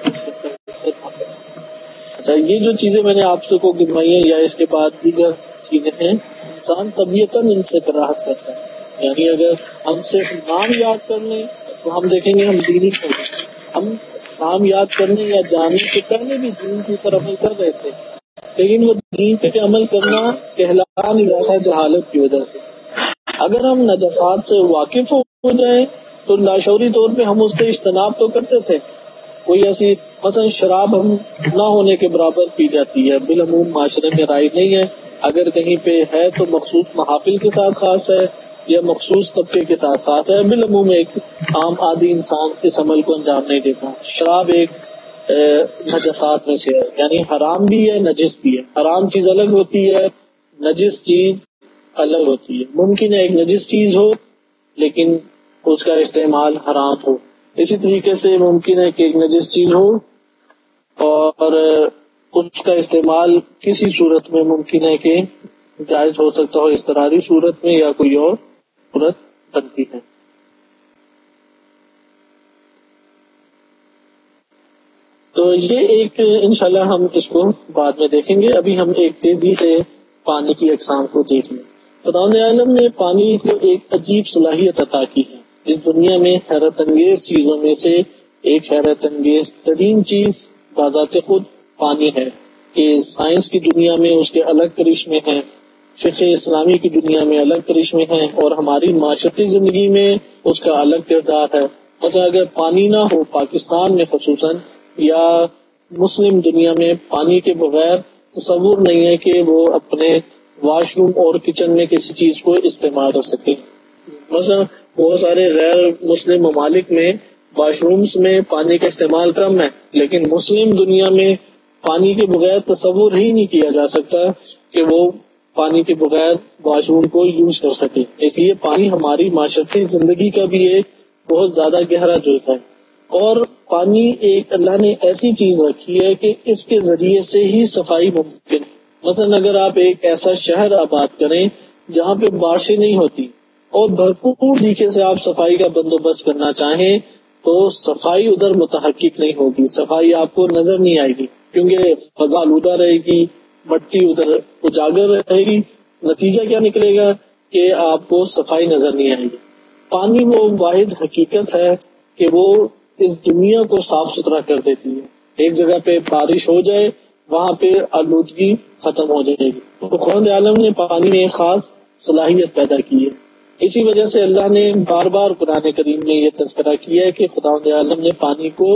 Speaker 1: اچھا، یہ جو چیزیں میں نے آپ سے کو گنوائی ہیں یا اس کے بعد دیگر چیزیں ہیں، انسان طبیعتاً ان سے کراہت کرتا ہے. یعنی اگر ہم صرف نام یاد کر لیں تو ہم دیکھیں گے ہم دینی ہو گئے. ہم نام یاد کرنے یا جاننے سے پہلے بھی دین کے اوپر عمل کر رہے تھے، لیکن وہ دین پہ عمل کرنا کہلا نہیں رہا تھا جہالت کی وجہ سے. اگر ہم نجاسات سے واقف ہو جائیں تو لاشعوری طور پہ ہم اس سے اجتناب تو کرتے تھے. کوئی ایسی مثلا شراب ہم نہ ہونے کے برابر پی جاتی ہے، بالعموم معاشرے میں رائج نہیں ہے. اگر کہیں پہ ہے تو مخصوص محافل کے ساتھ خاص ہے یا مخصوص طبقے کے ساتھ خاص ہے، بالعموم ایک عام عادی انسان اس عمل کو انجام نہیں دیتا. شراب ایک نجاسات میں سے ہے، یعنی حرام بھی ہے نجس بھی ہے. حرام چیز الگ ہوتی ہے، نجس چیز الگ ہوتی ہے. ممکن ہے ایک نجس چیز ہو لیکن اس کا استعمال حرام ہو. اسی طریقے سے ممکن ہے کہ ایک نجس چیز ہو اور اس کا استعمال کسی صورت میں ممکن ہے کہ جائز ہو سکتا ہو، اضطراری صورت میں یا کوئی اور صورت بنتی ہے. تو یہ ایک انشاءاللہ ہم اس کو بعد میں دیکھیں گے. ابھی ہم ایک تیزی سے پانی کی اقسام کو دیکھ لیں. خداوند عالم نے پانی کو ایک عجیب صلاحیت عطا کی ہے. اس دنیا میں حیرت انگیز چیزوں میں سے ایک حیرت انگیز ترین چیز بذات خود پانی ہے کہ سائنس کی دنیا میں اس کے الگ کرشمے ہیں، فقہ اسلامی کی دنیا میں الگ کرشمے ہیں، اور ہماری معاشرتی زندگی میں اس کا الگ کردار ہے. مثلا اگر پانی نہ ہو پاکستان میں خصوصاً یا مسلم دنیا میں، پانی کے بغیر تصور نہیں ہے کہ وہ اپنے واش روم اور کچن میں کسی چیز کو استعمال کر سکے. مثلا بہت سارے غیر مسلم ممالک میں واش رومز میں پانی کا استعمال کم ہے، لیکن مسلم دنیا میں پانی کے بغیر تصور ہی نہیں کیا جا سکتا کہ وہ پانی کے بغیر واش روم کو یوز کر سکے. اس لیے پانی ہماری معاشرتی زندگی کا بھی ایک بہت زیادہ گہرا جزو ہے. اور پانی ایک اللہ نے ایسی چیز رکھی ہے کہ اس کے ذریعے سے ہی صفائی ممکن ہے. مثلا اگر آپ ایک ایسا شہر آباد کریں جہاں پہ بارشیں نہیں ہوتی اور بھرپور طریقے سے آپ صفائی کا بندوبست کرنا چاہیں تو صفائی ادھر متحقق نہیں ہوگی، صفائی آپ کو نظر نہیں آئے گی کیونکہ فضا آلودہ رہے گی، مٹی ادھر اجاگر رہے گی. نتیجہ کیا نکلے گا کہ آپ کو صفائی نظر نہیں آئے گی. پانی وہ واحد حقیقت ہے کہ وہ اس دنیا کو صاف ستھرا کر دیتی ہے. ایک جگہ پہ بارش ہو جائے وہاں پہ آلودگی ختم ہو جائے گی. تو خداوند عالم نے پانی میں ایک خاص صلاحیت پیدا کی ہے. اسی وجہ سے اللہ نے بار بار قرآن کریم میں یہ تذکرہ کیا ہے کہ خداوند عالم نے پانی کو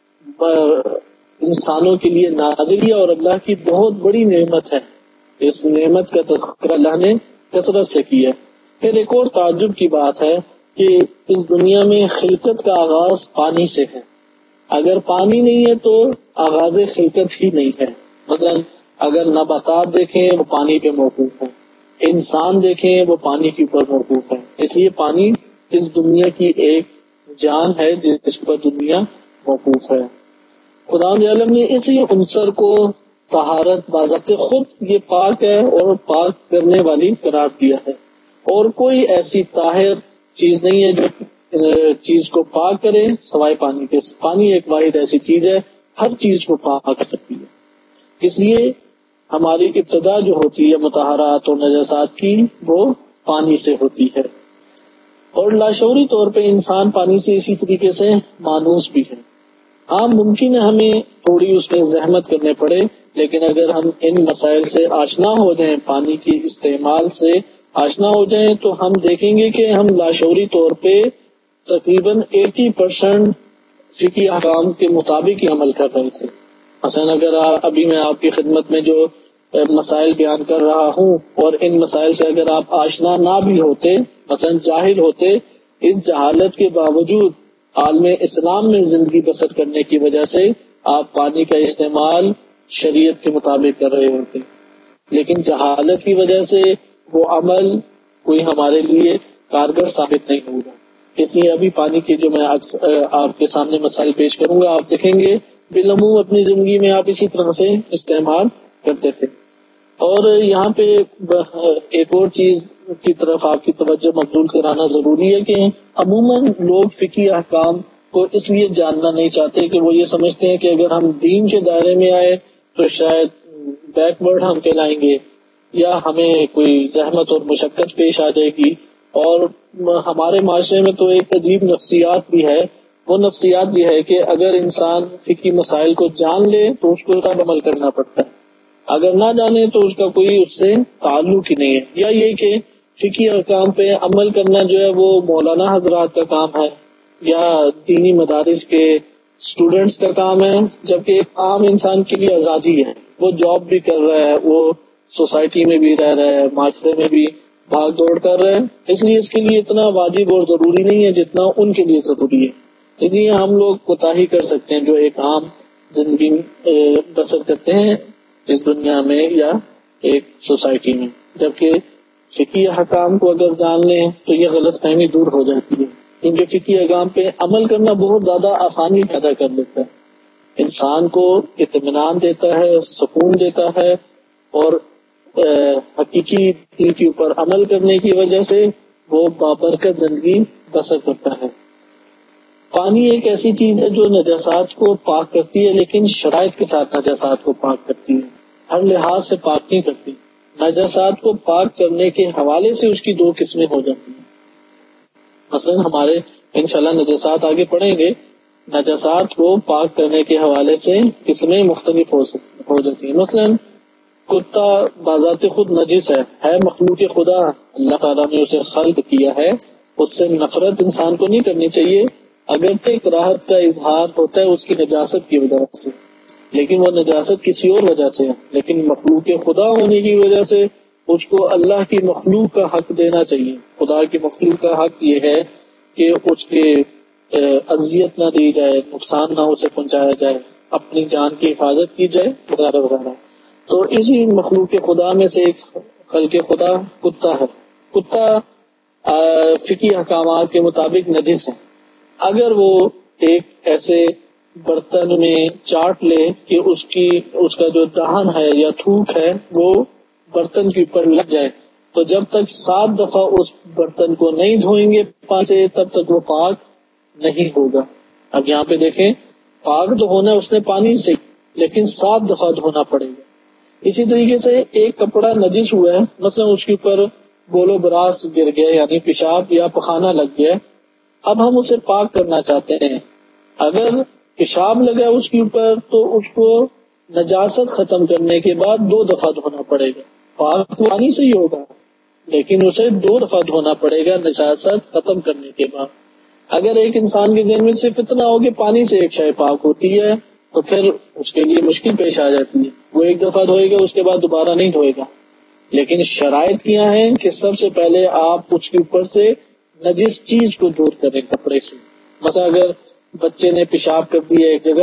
Speaker 1: انسانوں کے لیے نازل کیا اور اللہ کی بہت بڑی نعمت ہے. اس نعمت کا تذکرہ اللہ نے کثرت سے کیا. پھر ایک اور تعجب کی بات ہے کہ اس دنیا میں خلقت کا آغاز پانی سے ہے. اگر پانی نہیں ہے تو آغاز خلقت ہی نہیں ہے. مثلا اگر نباتات دیکھیں وہ پانی پہ موقوف ہے، انسان دیکھیں وہ پانی کے اوپر موقوف ہے. اس لیے پانی اس دنیا کی ایک جان ہے جس پر دنیا موقوف ہے. خدا عالم نے اسی عنصر کو طہارت بذات خود یہ پاک ہے اور پاک کرنے والی قرار دیا ہے، اور کوئی ایسی طاہر چیز نہیں ہے جو چیز کو پاک کرے سوائے پانی کے. پانی ایک واحد ایسی چیز ہے ہر چیز کو پاک کر سکتی ہے. اس لیے ہماری ابتدا جو ہوتی ہے مطہرات اور نجاسات کی وہ پانی سے ہوتی ہے، اور لاشعوری طور پہ انسان پانی سے اسی طریقے سے مانوس بھی ہے. ہاں ممکن ہے ہمیں تھوڑی اس میں زحمت کرنے پڑے، لیکن اگر ہم ان مسائل سے آشنا ہو جائیں، پانی کے استعمال سے آشنا ہو جائیں، تو ہم دیکھیں گے کہ ہم لاشعوری طور پہ تقریباً اسی پرسنٹ فقہی احکام کے مطابق ہی عمل کر رہے تھے. مثلا اگر ابھی میں آپ کی خدمت میں جو مسائل بیان کر رہا ہوں اور ان مسائل سے اگر آپ آشنا نہ بھی ہوتے، مثلا جاہل ہوتے، اس جہالت کے باوجود عالم اسلام میں زندگی بسر کرنے کی وجہ سے آپ پانی کا استعمال شریعت کے مطابق کر رہے ہوتے، لیکن جہالت کی وجہ سے وہ عمل کوئی ہمارے لیے کارگر ثابت نہیں ہوگا. اس لیے ابھی پانی کے جو میں آپ کے سامنے مسائل پیش کروں گا، آپ دیکھیں گے بالعموم اپنی زندگی میں آپ اسی طرح سے استعمال کرتے تھے. اور یہاں پہ ایک اور چیز کی طرف آپ کی توجہ مبذول کرانا ضروری ہے کہ عموماً لوگ فقہی احکام کو اس لیے جاننا نہیں چاہتے کہ وہ یہ سمجھتے ہیں کہ اگر ہم دین کے دائرے میں آئے تو شاید بیکورڈ ہم کہلائیں گے، یا ہمیں کوئی زحمت اور مشقت پیش آ جائے گی. اور ہمارے معاشرے میں تو ایک عجیب نفسیات بھی ہے. وہ نفسیات یہ ہے کہ اگر انسان فقہی مسائل کو جان لے تو اس کو تب عمل کرنا پڑتا ہے، اگر نہ جانے تو اس کا کوئی اس سے تعلق ہی نہیں ہے. یا یہ کہ فقہی احکام پہ عمل کرنا جو ہے وہ مولانا حضرات کا کام ہے یا دینی مدارس کے اسٹوڈنٹس کا کام ہے، جبکہ ایک عام انسان کے لیے آزادی ہے. وہ جاب بھی کر رہا ہے، وہ سوسائٹی میں بھی رہ رہا ہے، معاشرے میں بھی بھاگ دوڑ کر رہے ہیں، اس لیے اس کے لیے اتنا واجب اور ضروری نہیں ہے جتنا ان کے لیے ضروری ہے. اس لیے ہم لوگ کوتاہی کر سکتے ہیں جو ایک عام زندگی بسر کرتے ہیں اس دنیا میں یا ایک سوسائٹی میں. جبکہ فقہی احکام کو اگر جان لیں تو یہ غلط فہمی دور ہو جاتی ہے، کیونکہ فقہی احکام پہ عمل کرنا بہت زیادہ آسانی پیدا کر دیتا ہے، انسان کو اطمینان دیتا ہے، سکون دیتا ہے، اور حقیقی دین کے اوپر عمل کرنے کی وجہ سے وہ بابرکت زندگی بسر کرتا ہے. پانی ایک ایسی چیز ہے جو نجاسات کو پاک کرتی ہے، لیکن شرائط کے ساتھ نجاسات کو پاک کرتی ہے، ہر لحاظ سے پاک نہیں کرتی. نجاسات کو پاک کرنے کے حوالے سے اس کی دو قسمیں ہو جاتی ہیں. مثلا ہمارے انشاءاللہ نجاسات آگے پڑھیں گے، نجاسات کو پاک کرنے کے حوالے سے قسمیں مختلف ہو جاتی ہیں. مثلا کتا بذات خود نجس ہے ہے مخلوق خدا، اللہ تعالیٰ نے اسے خلق کیا ہے، اس سے نفرت انسان کو نہیں کرنی چاہیے. اگرچہ کراہت کا اظہار ہوتا ہے اس کی نجاست کی وجہ سے، لیکن وہ نجاست کسی اور وجہ سے ہے، لیکن مخلوق خدا ہونے کی وجہ سے اس کو اللہ کی مخلوق کا حق دینا چاہیے. خدا کی مخلوق کا حق یہ ہے کہ اس کے اذیت نہ دی جائے، نقصان نہ اسے پہنچایا جائے، اپنی جان کی حفاظت کی جائے وغیرہ وغیرہ. تو اسی مخلوق خدا میں سے ایک خلق خدا کتا ہے. کتا فقہی احکامات کے مطابق نجس ہے. اگر وہ ایک ایسے برتن میں چاٹ لے کہ اس کی اس کا جو دہن ہے یا تھوک ہے وہ برتن کے اوپر لگ جائے، تو جب تک سات دفعہ اس برتن کو نہیں دھوئیں گے پانی سے تب تک وہ پاک نہیں ہوگا. اب یہاں پہ دیکھیں، پاک تو ہونا اس نے پانی سے، لیکن سات دفعہ دھونا پڑے گا. اسی طریقے سے ایک کپڑا نجس ہوا ہے، مثلا اس کے اوپر بولو براس گر گیا یعنی پیشاب یا پخانہ لگ گیا، اب ہم اسے پاک کرنا چاہتے ہیں. اگر پیشاب لگا اس کے اوپر تو اس کو نجاست ختم کرنے کے بعد دو دفعہ دھونا پڑے گا. پاک پانی سے ہی ہوگا لیکن اسے دو دفعہ دھونا پڑے گا نجاست ختم کرنے کے بعد. اگر ایک انسان کے ذہن میں صرف اتنا ہو کہ پانی سے ایک شے پاک ہوتی ہے تو پھر اس کے لیے مشکل پیش آ جاتی ہے، وہ ایک دفعہ دھوئے گا اس کے بعد دوبارہ نہیں دھوئے گا. لیکن شرائط کیا ہیں کہ سب سے پہلے آپ اس کے اوپر سے نجس چیز کو دور کریں کپڑے سے. مثلا اگر بچے نے پیشاب کر دیا ایک جگہ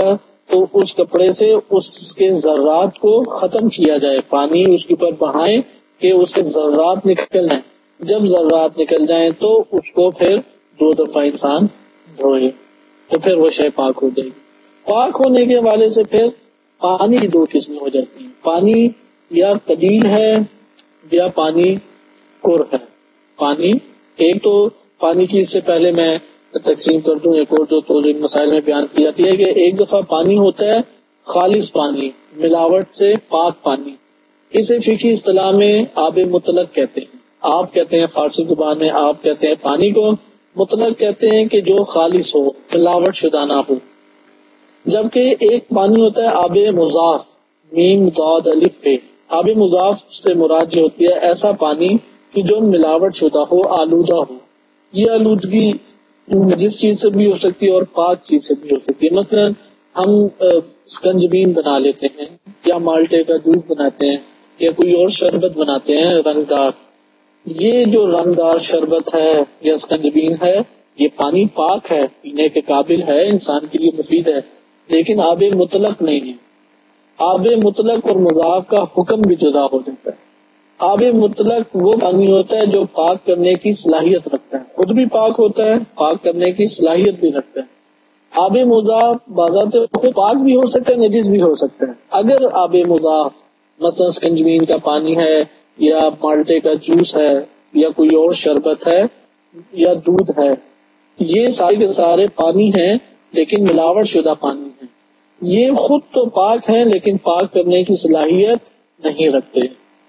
Speaker 1: تو اس کپڑے سے اس کے ذرات کو ختم کیا جائے، پانی اس کے اوپر بہائیں کہ اس کے ذرات نکل جائیں. جب ذرات نکل جائیں تو اس کو پھر دو دفعہ انسان دھوئے تو پھر وہ شے پاک ہو جائے گی. پاک ہونے کے حوالے سے پھر پانی کی دو قسمیں ہو جاتی ہیں. پانی یا قلیل ہے یا پانی کر ہے. پانی ایک تو پانی کی، اس سے پہلے میں تقسیم کر دوں ایک اور جو تو جن مسائل میں بیان کی جاتی ہے کہ ایک دفعہ پانی ہوتا ہے خالص پانی، ملاوٹ سے پاک پانی. اسے فقہی اصطلاح میں آب مطلق کہتے ہیں. آپ کہتے ہیں فارسی زبان میں، آپ کہتے ہیں پانی کو، مطلق کہتے ہیں کہ جو خالص ہو، ملاوٹ شدہ نہ ہو. جبکہ ایک پانی ہوتا ہے آب مضاف، میم ضاد الف فے. آب مضاف سے مراد جو ہوتی ہے ایسا پانی کہ جو ملاوٹ شدہ ہو، آلودہ ہو. یہ آلودگی جس چیز سے بھی ہو سکتی ہے اور پاک چیز سے بھی ہو سکتی ہے. مثلا ہم سکنجبین بنا لیتے ہیں یا مالٹے کا جوس بناتے ہیں یا کوئی اور شربت بناتے ہیں رنگدار. یہ جو رنگدار شربت ہے یا سکنجبین ہے، یہ پانی پاک ہے، پینے کے قابل ہے، انسان کے لیے مفید ہے، لیکن آب مطلق نہیں ہے. آب مطلق اور مضاف کا حکم بھی جدا ہو جاتا ہے. آب مطلق وہ پانی ہوتا ہے جو پاک کرنے کی صلاحیت رکھتا ہے، خود بھی پاک ہوتا ہے، پاک کرنے کی صلاحیت بھی رکھتا ہے. آب مضاف بذات خود پاک بھی ہو سکتا ہے، نجس بھی ہو سکتا ہے. اگر آب مضاف مثلا سکنجبین کا پانی ہے یا مالٹے کا جوس ہے یا کوئی اور شربت ہے یا دودھ ہے، یہ سارے کے سارے پانی ہیں لیکن ملاوٹ شدہ پانی ہیں. یہ خود تو پاک ہیں لیکن پاک کرنے کی صلاحیت نہیں رکھتے.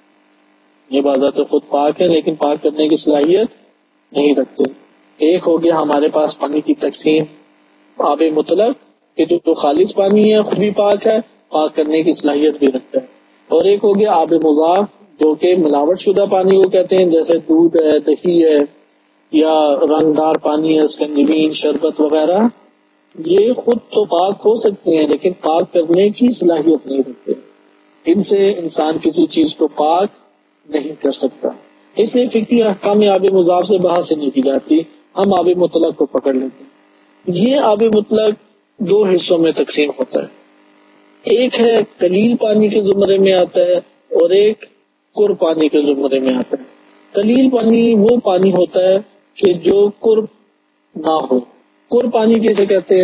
Speaker 1: یہ بذات خود پاک ہے لیکن پاک کرنے کی صلاحیت نہیں رکھتے. ایک ہو گیا ہمارے پاس پانی کی تقسیم آب مطلق کہ جو خالص پانی ہے، خود بھی پاک ہے، پاک کرنے کی صلاحیت بھی رکھتا ہے. اور ایک ہو گیا آب مضاف جو کہ ملاوٹ شدہ پانی کو کہتے ہیں، جیسے دودھ ہے، دہی ہے یا رنگدار پانی ہے، سکنجبین، شربت وغیرہ. یہ خود تو پاک ہو سکتے ہیں لیکن پاک کرنے کی صلاحیت نہیں رکھتے. ان سے انسان کسی چیز کو پاک نہیں کر سکتا. اس لیے فقہی احکام آب مضاف سے بحث نہیں کی جاتی، ہم آب مطلق کو پکڑ لیتے ہیں. یہ آب مطلق دو حصوں میں تقسیم ہوتا ہے. ایک ہے قلیل پانی کے زمرے میں آتا ہے اور ایک قر پانی کے زمرے میں آتا ہے. قلیل پانی وہ پانی ہوتا ہے کہ جو قرب نہ ہو. قر پانی کیسے کہتے ہیں؟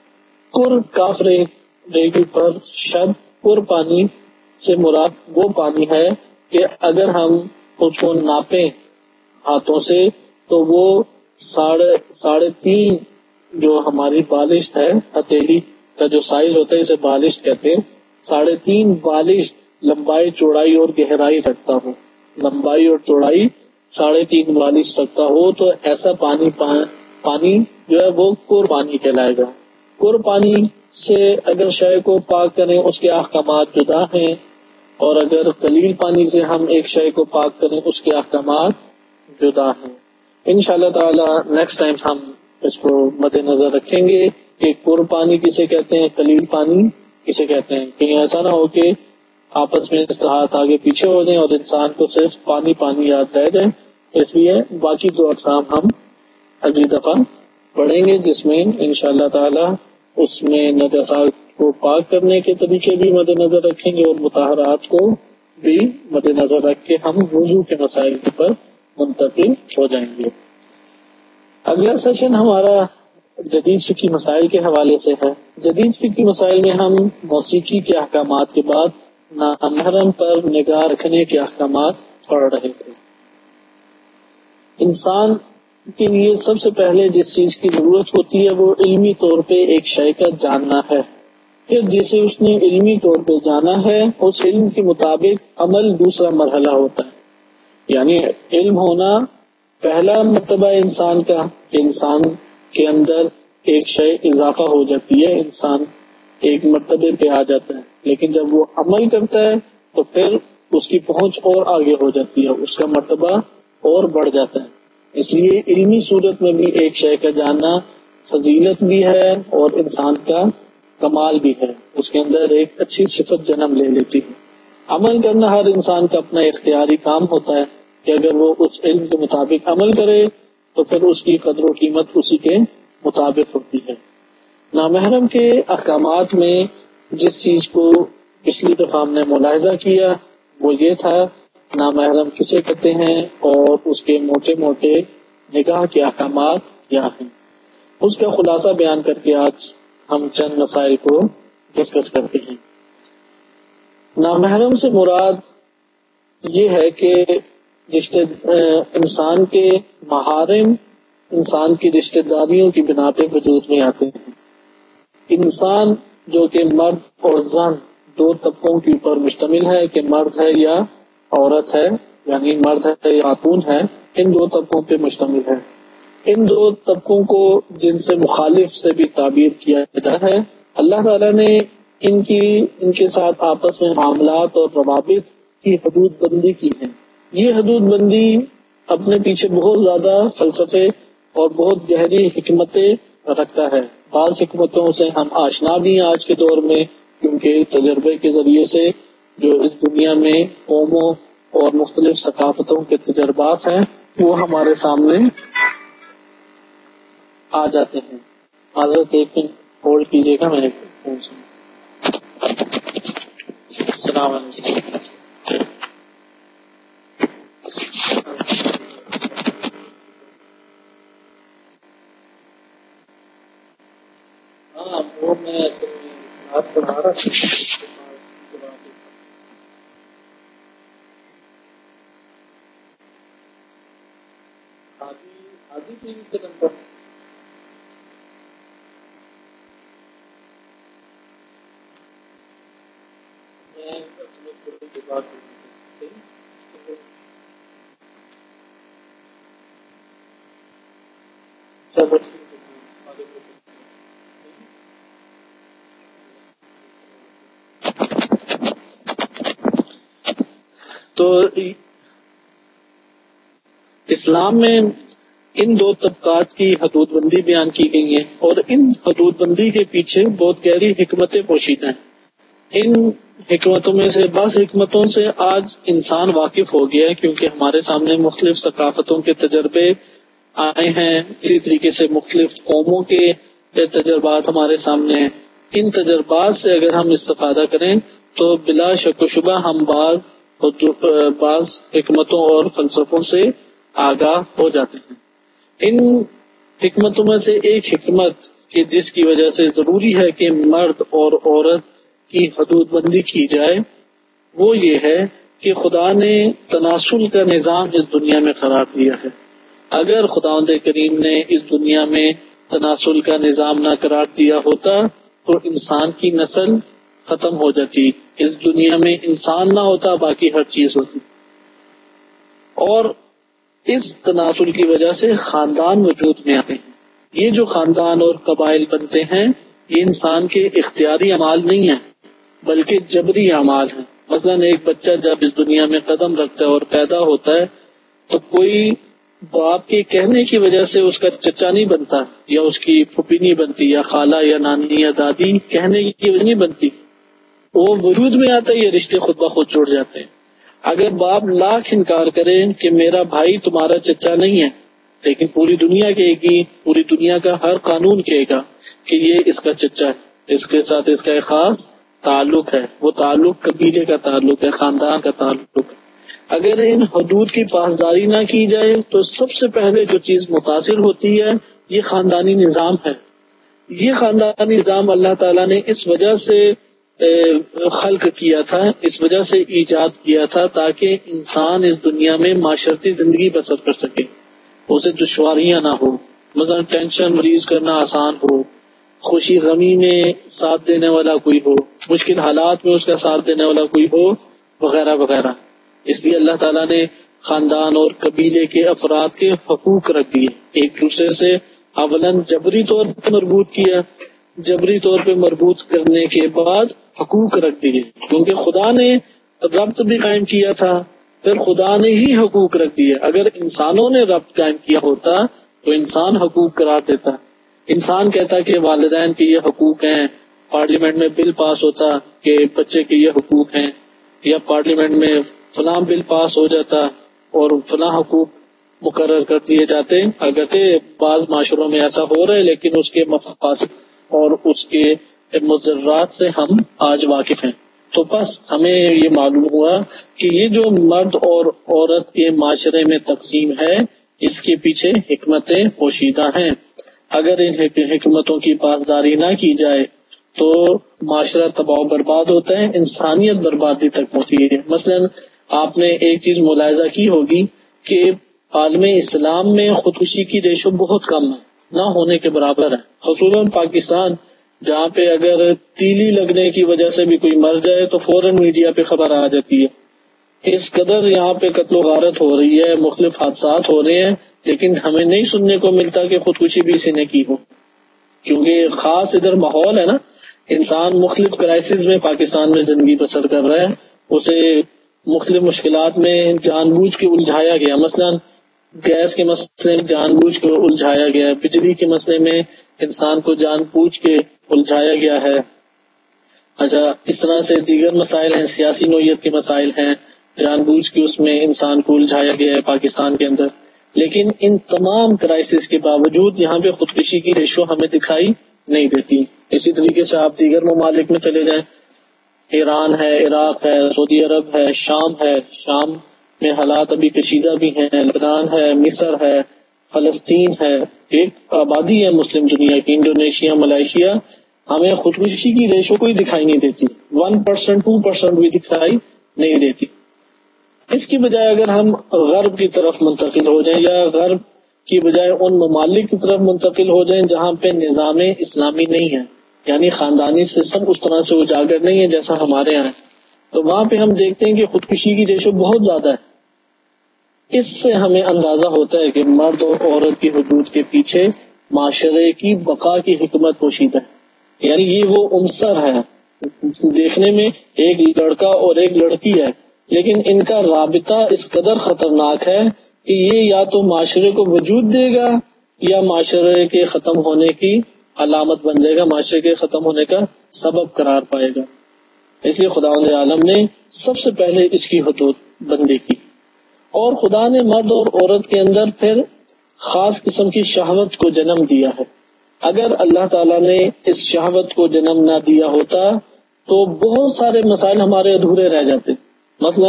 Speaker 1: قر کاف رے ریگی پر شد. قر پانی سے مراد وہ پانی ہے کہ اگر ہم اس کو ناپیں ہاتھوں سے تو وہ ساڑھے ساڑھے تین جو ہماری بالشت ہے، ہتھیلی کا جو سائز ہوتا ہے اسے بالشت کہتے ہیں، ساڑھے تین بالشت لمبائی چوڑائی اور گہرائی رکھتا ہو. لمبائی اور چوڑائی ساڑھے تین بالشت رکھتا ہو تو ایسا پانی پانی جو ہے وہ قر پانی کہلائے گا. قر پانی سے اگر شے کو پاک کریں اس کے احکامات جدا ہیں، اور اگر قلیل پانی سے ہم ایک شے کو پاک کریں اس کے احکامات جدا ہیں. انشاءاللہ تعالی نیکسٹ ٹائم ہم اس کو مد نظر رکھیں گے کہ قر پانی کسے کہتے ہیں، قلیل پانی کسے کہتے ہیں. کہیں ایسا نہ ہو کہ آپس میں اصطلاحات آگے پیچھے ہو جائیں اور انسان کو صرف پانی پانی یاد رہ جائیں. اس لیے باقی دو اقسام ہم اگلی دفعہ پڑھیں گے، جس میں انشاءاللہ تعالی اس میں نجاسات کو پاک کرنے کے طریقے بھی مد نظر رکھیں گے اور مطہرات کو بھی مد نظر رکھ کے ہم وضو کے مسائل پر منتقل ہو جائیں گے. اگلا سیشن ہمارا جدید فقہی مسائل کے حوالے سے ہے. جدید فقہی مسائل میں ہم موسیقی کے احکامات کے بعد نامحرم پر نگاہ رکھنے کے احکامات پڑھ رہے تھے. انسان کے لیے سب سے پہلے جس چیز کی ضرورت ہوتی ہے وہ علمی طور پہ ایک شے کا جاننا ہے. پھر جسے اس نے علمی طور پہ جانا ہے اس علم کے مطابق عمل دوسرا مرحلہ ہوتا ہے. یعنی علم ہونا پہلا مرتبہ انسان کا، کہ انسان کے اندر ایک شے اضافہ ہو جاتی ہے، انسان ایک مرتبے پہ آ جاتا ہے. لیکن جب وہ عمل کرتا ہے تو پھر اس کی پہنچ اور آگے ہو جاتی ہے، اس کا مرتبہ اور بڑھ جاتا ہے. اس لیے علمی صورت میں بھی ایک شے کا جاننا فضیلت بھی ہے اور انسان کا کمال بھی ہے، اس کے اندر ایک اچھی صفت جنم لے لیتی ہے. عمل کرنا ہر انسان کا اپنا اختیاری کام ہوتا ہے کہ اگر وہ اس علم کے مطابق عمل کرے تو پھر اس کی قدر و قیمت اسی کے مطابق ہوتی ہے. نامحرم کے احکامات میں جس چیز کو پچھلی دفعہ ہم نے ملاحظہ کیا وہ یہ تھا نامحرم کسے کہتے ہیں اور اس کے موٹے موٹے نکاح کے احکامات کیا ہیں. اس کا خلاصہ بیان کر کے آج ہم چند مسائل کو ڈسکس کرتے ہیں. نامحرم سے مراد یہ ہے کہ رشتے انسان کے محارم انسان کی رشتہ داریوں کی بنا پہ وجود میں آتے ہیں. انسان جو کہ مرد اور زن دو طبقوں کے اوپر مشتمل ہے کہ مرد ہے یا عورت ہے، یعنی مرد ہے یا خاتون ہے، ان دو طبقوں پہ مشتمل ہے. ان دو طبقوں کو جن سے مخالف سے بھی تعبیر کیا جاتا ہے. اللہ تعالیٰ نے ان کی ان کے ساتھ آپس میں معاملات اور روابط کی حدود بندی کی ہے. یہ حدود بندی اپنے پیچھے بہت زیادہ فلسفے اور بہت گہری حکمتیں رکھتا ہے. بعض حکمتوں سے ہم آشنا بھی ہیں آج کے دور میں، کیونکہ تجربے کے ذریعے سے جو اس دنیا میں قوموں اور مختلف ثقافتوں کے تجربات ہیں وہ ہمارے سامنے آ جاتے ہیں. معذرت ایک منٹ ہولڈ کیجیے گا، میرے فون سے. السلام علیکم. ہاں وہ میں کلاس پڑھا رہا تھا. آدھی ٹی وی کے نمبر میں چھوٹے کے بعد چلو تو اسلام میں ان دو طبقات کی حدود بندی بیان کی گئی ہے اور ان حدود بندی کے پیچھے بہت گہری حکمتیں پوشیدہ ہیں. ان حکمتوں میں سے بعض حکمتوں سے آج انسان واقف ہو گیا ہے کیونکہ ہمارے سامنے مختلف ثقافتوں کے تجربے آئے ہیں. اسی طریقے سے مختلف قوموں کے تجربات ہمارے سامنے ہیں. ان تجربات سے اگر ہم استفادہ کریں تو بلا شک و شبہ ہم بعض بعض حکمتوں اور فلسفوں سے آگاہ ہو جاتے ہیں. ان حکمتوں میں سے ایک حکمت کہ جس کی وجہ سے ضروری ہے کہ مرد اور عورت کی حدود بندی کی جائے وہ یہ ہے کہ خدا نے تناسل کا نظام اس دنیا میں قرار دیا ہے. اگر خداوند کریم نے اس دنیا میں تناسل کا نظام نہ قرار دیا ہوتا تو انسان کی نسل ختم ہو جاتی. اس دنیا میں انسان نہ ہوتا، باقی ہر چیز ہوتی. اور اس تناسل کی وجہ سے خاندان وجود میں آتے ہیں. یہ جو خاندان اور قبائل بنتے ہیں یہ انسان کے اختیاری اعمال نہیں ہیں بلکہ جبری اعمال ہیں. مثلا ایک بچہ جب اس دنیا میں قدم رکھتا ہے اور پیدا ہوتا ہے تو کوئی باپ کے کہنے کی وجہ سے اس کا چچا نہیں بنتا یا اس کی پھوپھی نہیں بنتی یا خالہ یا نانی یا دادی کہنے کی وجہ نہیں بنتی. وہ وجود میں آتا ہے، یہ رشتے خود بخود جڑ جاتے ہیں. اگر باپ لاکھ انکار کرے کہ میرا بھائی تمہارا چچا نہیں ہے، لیکن پوری دنیا کہے گی، پوری دنیا کا ہر قانون کہے گا کہ یہ اس کا چچا ہے، اس کے ساتھ اس کا ایک خاص تعلق ہے. وہ تعلق قبیلے کا تعلق ہے، خاندان کا تعلق ہے. اگر ان حدود کی پاسداری نہ کی جائے تو سب سے پہلے جو چیز متاثر ہوتی ہے یہ خاندانی نظام ہے. یہ خاندانی نظام اللہ تعالیٰ نے اس وجہ سے خلق کیا تھا، اس وجہ سے ایجاد کیا تھا تاکہ انسان اس دنیا میں معاشرتی زندگی بسر کر سکے، اسے دشواریاں نہ ہو. مثلا ٹینشن مریض کرنا آسان ہو، خوشی غمی میں ساتھ دینے والا کوئی ہو، مشکل حالات میں اس کا ساتھ دینے والا کوئی ہو، وغیرہ وغیرہ. اس لیے اللہ تعالیٰ نے خاندان اور قبیلے کے افراد کے حقوق رکھ دیے، ایک دوسرے سے اولاً جبری طور پر مربوط کیا، جبری طور پہ مربوط کرنے کے بعد حقوق رکھ دیے کیونکہ خدا نے ربط بھی قائم کیا تھا، پھر خدا نے ہی حقوق رکھ دیے. اگر انسانوں نے ربط قائم کیا ہوتا تو انسان حقوق قرار دیتا. انسان کہتا کہ والدین کے یہ حقوق ہیں، پارلیمنٹ میں بل پاس ہوتا کہ بچے کے یہ حقوق ہیں، یا پارلیمنٹ میں فلاں بل پاس ہو جاتا اور فلاں حقوق مقرر کر دیے جاتے. اگرچہ بعض معاشروں میں ایسا ہو رہا ہے لیکن اس کے مفاسد اور اس کے مضرات سے ہم آج واقف ہیں. تو بس ہمیں یہ معلوم ہوا کہ یہ جو مرد اور عورت کے معاشرے میں تقسیم ہے اس کے پیچھے حکمتیں پوشیدہ ہیں. اگر ان حکمتوں کی پاسداری نہ کی جائے تو معاشرہ تباہ و برباد ہوتا ہے، انسانیت بربادی تک پہنچتی ہے. مثلا آپ نے ایک چیز ملاحظہ کی ہوگی کہ عالم اسلام میں خودکشی کی ریشو بہت کم ہے، نہ ہونے کے برابر ہے. خصوصاً پاکستان جہاں پہ اگر تیلی لگنے کی وجہ سے بھی کوئی مر جائے تو فوراً میڈیا پہ خبر آ جاتی ہے. اس قدر یہاں پہ قتل و غارت ہو رہی ہے، مختلف حادثات ہو رہے ہیں، لیکن ہمیں نہیں سننے کو ملتا کہ خودکشی بھی اسی نے کی ہو. کیونکہ خاص ادھر ماحول ہے نا، انسان مختلف کرائسس میں پاکستان میں زندگی بسر کر رہا ہے، اسے مختلف مشکلات میں جان بوجھ کے الجھایا گیا. مثلا گیس کے مسئلے میں جان بوجھ کے الجھایا گیا ہے، بجلی کے مسئلے میں انسان کو جان بوجھ کے الجھایا گیا ہے. اچھا، اس طرح سے دیگر مسائل ہیں، سیاسی نوعیت کے مسائل ہیں، جان بوجھ کے اس میں انسان کو الجھایا گیا ہے پاکستان کے اندر. لیکن ان تمام کرائسس کے باوجود یہاں پہ خودکشی کی ریشو ہمیں دکھائی نہیں دیتی. اسی طریقے سے آپ دیگر ممالک میں چلے جائیں، ایران ہے، عراق ہے، سعودی عرب ہے، شام ہے، شام میں حالات ابھی کشیدہ بھی ہیں، لبنان ہے، مصر ہے، فلسطین ہے، ایک آبادی ہے مسلم دنیا کی، انڈونیشیا، ملائیشیا. ہمیں خودکشی کی ریشو کوئی دکھائی نہیں دیتی، ون پرسینٹ ٹو پرسینٹ بھی دکھائی نہیں دیتی. اس کی بجائے اگر ہم غرب کی طرف منتقل ہو جائیں یا غرب کی بجائے ان ممالک کی طرف منتقل ہو جائیں جہاں پہ نظام اسلامی نہیں ہے، یعنی خاندانی سسٹم اس طرح سے اجاگر نہیں ہے جیسا ہمارے یہاں ہے، تو وہاں پہ ہم دیکھتے ہیں کہ خودکشی کی ریشو بہت زیادہ ہے. اس سے ہمیں اندازہ ہوتا ہے کہ مرد اور عورت کی حدود کے پیچھے معاشرے کی بقا کی حکمت پوشیدہ ہے. یعنی یہ وہ عنصر ہے، دیکھنے میں ایک لڑکا اور ایک لڑکی ہے، لیکن ان کا رابطہ اس قدر خطرناک ہے کہ یہ یا تو معاشرے کو وجود دے گا یا معاشرے کے ختم ہونے کی علامت بن جائے گا، معاشرے کے ختم ہونے کا سبب قرار پائے گا. اس لیے خداوند عالم نے سب سے پہلے اس کی حدود بندی کی، اور خدا نے مرد اور عورت کے اندر پھر خاص قسم کی شہوت کو جنم دیا ہے. اگر اللہ تعالیٰ نے اس شہوت کو جنم نہ دیا ہوتا تو بہت سارے مسائل ہمارے ادھورے رہ جاتے. مثلا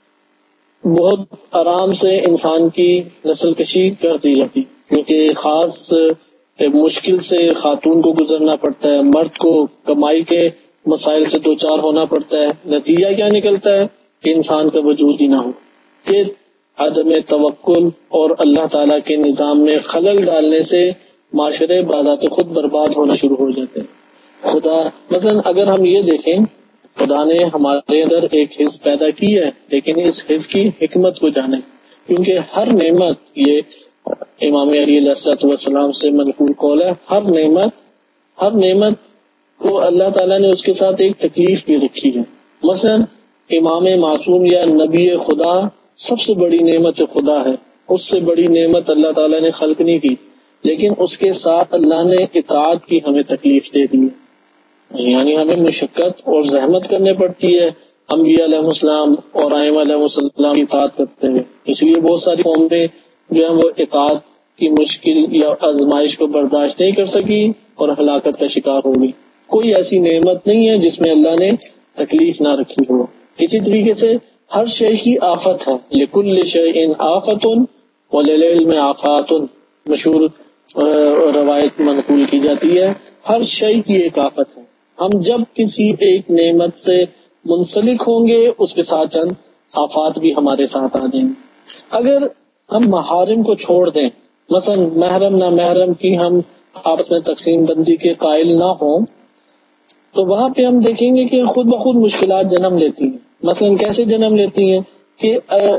Speaker 1: بہت آرام سے انسان کی نسل کشی کر دی جاتی، کیونکہ خاص مشکل سے خاتون کو گزرنا پڑتا ہے، مرد کو کمائی کے مسائل سے دوچار ہونا پڑتا ہے. نتیجہ کیا نکلتا ہے کہ انسان کا وجود ہی نہ ہو. کہ عدم توکل اور اللہ تعالیٰ کے نظام میں خلل ڈالنے سے معاشرے بذات خود برباد ہونا شروع ہو جاتے ہیں. خدا مثلا اگر ہم یہ دیکھیں، خدا نے ہمارے اندر ایک حص پیدا کی ہے، لیکن اس حص کی حکمت کو جانے، کیونکہ ہر نعمت، یہ امام علی علیہ السلام سے منقول قول ہے، ہر نعمت ہر نعمت کو اللہ تعالیٰ نے اس کے ساتھ ایک تکلیف بھی رکھی ہے. مثلا امام معصوم یا نبی خدا سب سے بڑی نعمت خدا ہے، اس سے بڑی نعمت اللہ تعالیٰ نے خلق نہیں کی، لیکن اس کے ساتھ اللہ نے اطاعت کی ہمیں تکلیف دے دی، یعنی ہمیں مشقت اور زحمت کرنے پڑتی ہے انبیاء علیہ السلام اور ائمہ علیہ السلام کی اطاعت کرتے ہوئے. اس لیے بہت ساری قومیں جو ہیں وہ اطاعت کی مشکل یا آزمائش کو برداشت نہیں کر سکی اور ہلاکت کا شکار ہو گئی. کوئی ایسی نعمت نہیں ہے جس میں اللہ نے تکلیف نہ رکھی ہو. اسی طریقے سے ہر شے کی آفت ہے، لکل شیء آفۃ وللعلم آفات، مشہور روایت منقول کی جاتی ہے، ہر شے کی ایک آفت ہے. ہم جب کسی ایک نعمت سے منسلک ہوں گے اس کے ساتھ چند آفات بھی ہمارے ساتھ آ جائیں گے. اگر ہم محارم کو چھوڑ دیں، مثلا محرم نہ محرم کی ہم آپس میں تقسیم بندی کے قائل نہ ہوں، تو وہاں پہ ہم دیکھیں گے کہ خود بخود مشکلات جنم لیتی ہیں. مثلا کیسے جنم لیتی ہیں کہ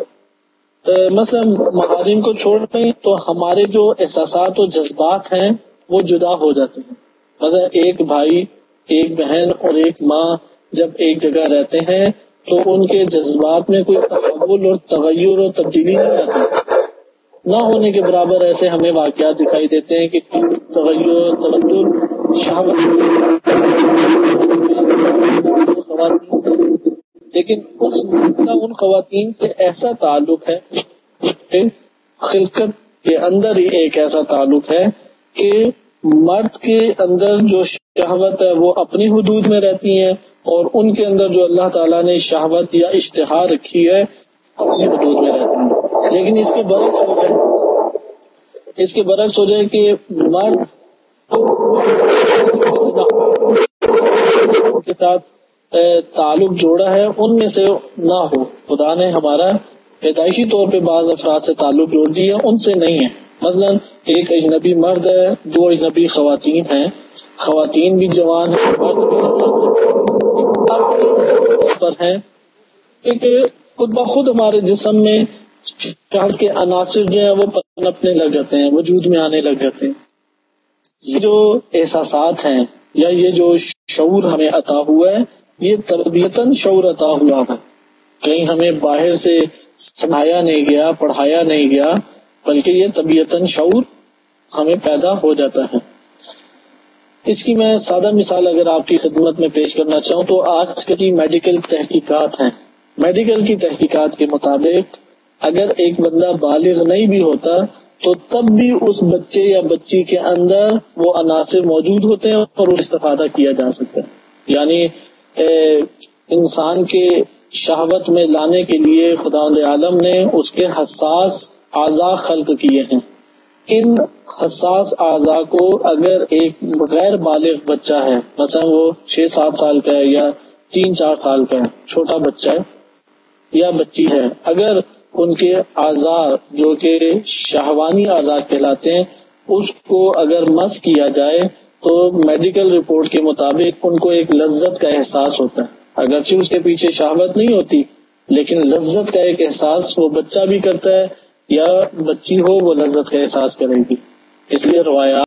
Speaker 1: مثلا محارم کو چھوڑ دیں تو ہمارے جو احساسات و جذبات ہیں وہ جدا ہو جاتے ہیں. مثلا ایک بھائی، ایک بہن اور ایک ماں جب ایک جگہ رہتے ہیں تو ان کے جذبات میں کوئی تحول اور تغیر اور تبدیلی نہیں آتی. نہ ہونے کے برابر ایسے ہمیں واقعات دکھائی دیتے ہیں کہ تغیر اور تبدل شہوت خواتین، لیکن اس کا ان خواتین سے ایسا تعلق ہے، خلقت کے اندر ہی ایک ایسا تعلق ہے کہ مرد کے اندر جو شہوت ہے وہ اپنی حدود میں رہتی ہیں، اور ان کے اندر جو اللہ تعالیٰ نے شہوت یا اشتہا رکھی ہے اپنی حدود میں رہتی ہیں۔ لیکن اس کے برعکس ہو جائے اس کے برعکس ہو جائے کہ مرد کے ساتھ تعلق جوڑا ہے ان میں سے نہ ہو، خدا نے ہمارا پیدائشی طور پہ بعض افراد سے تعلق جوڑ دیا، ان سے نہیں ہے۔ مثلا ایک اجنبی مرد ہے، دو اجنبی خواتین ہیں، خواتین بھی جوان ہیں، مرد بھی جوان ہیں، اب پر ہیں کہ خود بخود ہمارے جسم میں شہوت کے عناصر جو ہیں وہ پنپنے لگ جاتے ہیں، وجود میں آنے لگ جاتے ہیں۔ یہ جو احساسات ہیں یا یہ جو شعور ہمیں عطا ہوا ہے یہ تربیتاً شعور عطا ہوا ہے، کہیں ہمیں باہر سے سمجھایا نہیں گیا، پڑھایا نہیں گیا، بلکہ یہ طبیعتاً شعور ہمیں پیدا ہو جاتا ہے۔ اس کی میں سادہ مثال اگر آپ کی خدمت میں پیش کرنا چاہوں تو آج کی میڈیکل تحقیقات ہیں، میڈیکل کی تحقیقات کے مطابق اگر ایک بندہ بالغ نہیں بھی ہوتا تو تب بھی اس بچے یا بچی کے اندر وہ عناصر موجود ہوتے ہیں اور استفادہ کیا جا سکتا ہے۔ یعنی انسان کے شہوت میں لانے کے لیے خداوند عالم نے اس کے حساس اعضاء خلق کیے ہیں۔ ان حساس اعضاء کو اگر ایک غیر بالغ بچہ ہے، مثلا وہ چھ سات سال کا ہے یا تین چار سال کا ہے، چھوٹا بچہ ہے یا بچی ہے، اگر ان کے اعضاء جو کہ شہوانی اعضاء کہلاتے ہیں اس کو اگر مس کیا جائے تو میڈیکل رپورٹ کے مطابق ان کو ایک لذت کا احساس ہوتا ہے، اگرچہ اس کے پیچھے شہوت نہیں ہوتی لیکن لذت کا ایک احساس وہ بچہ بھی کرتا ہے یا بچی ہو وہ لذت کا احساس کرے گی۔ اس لیے روایات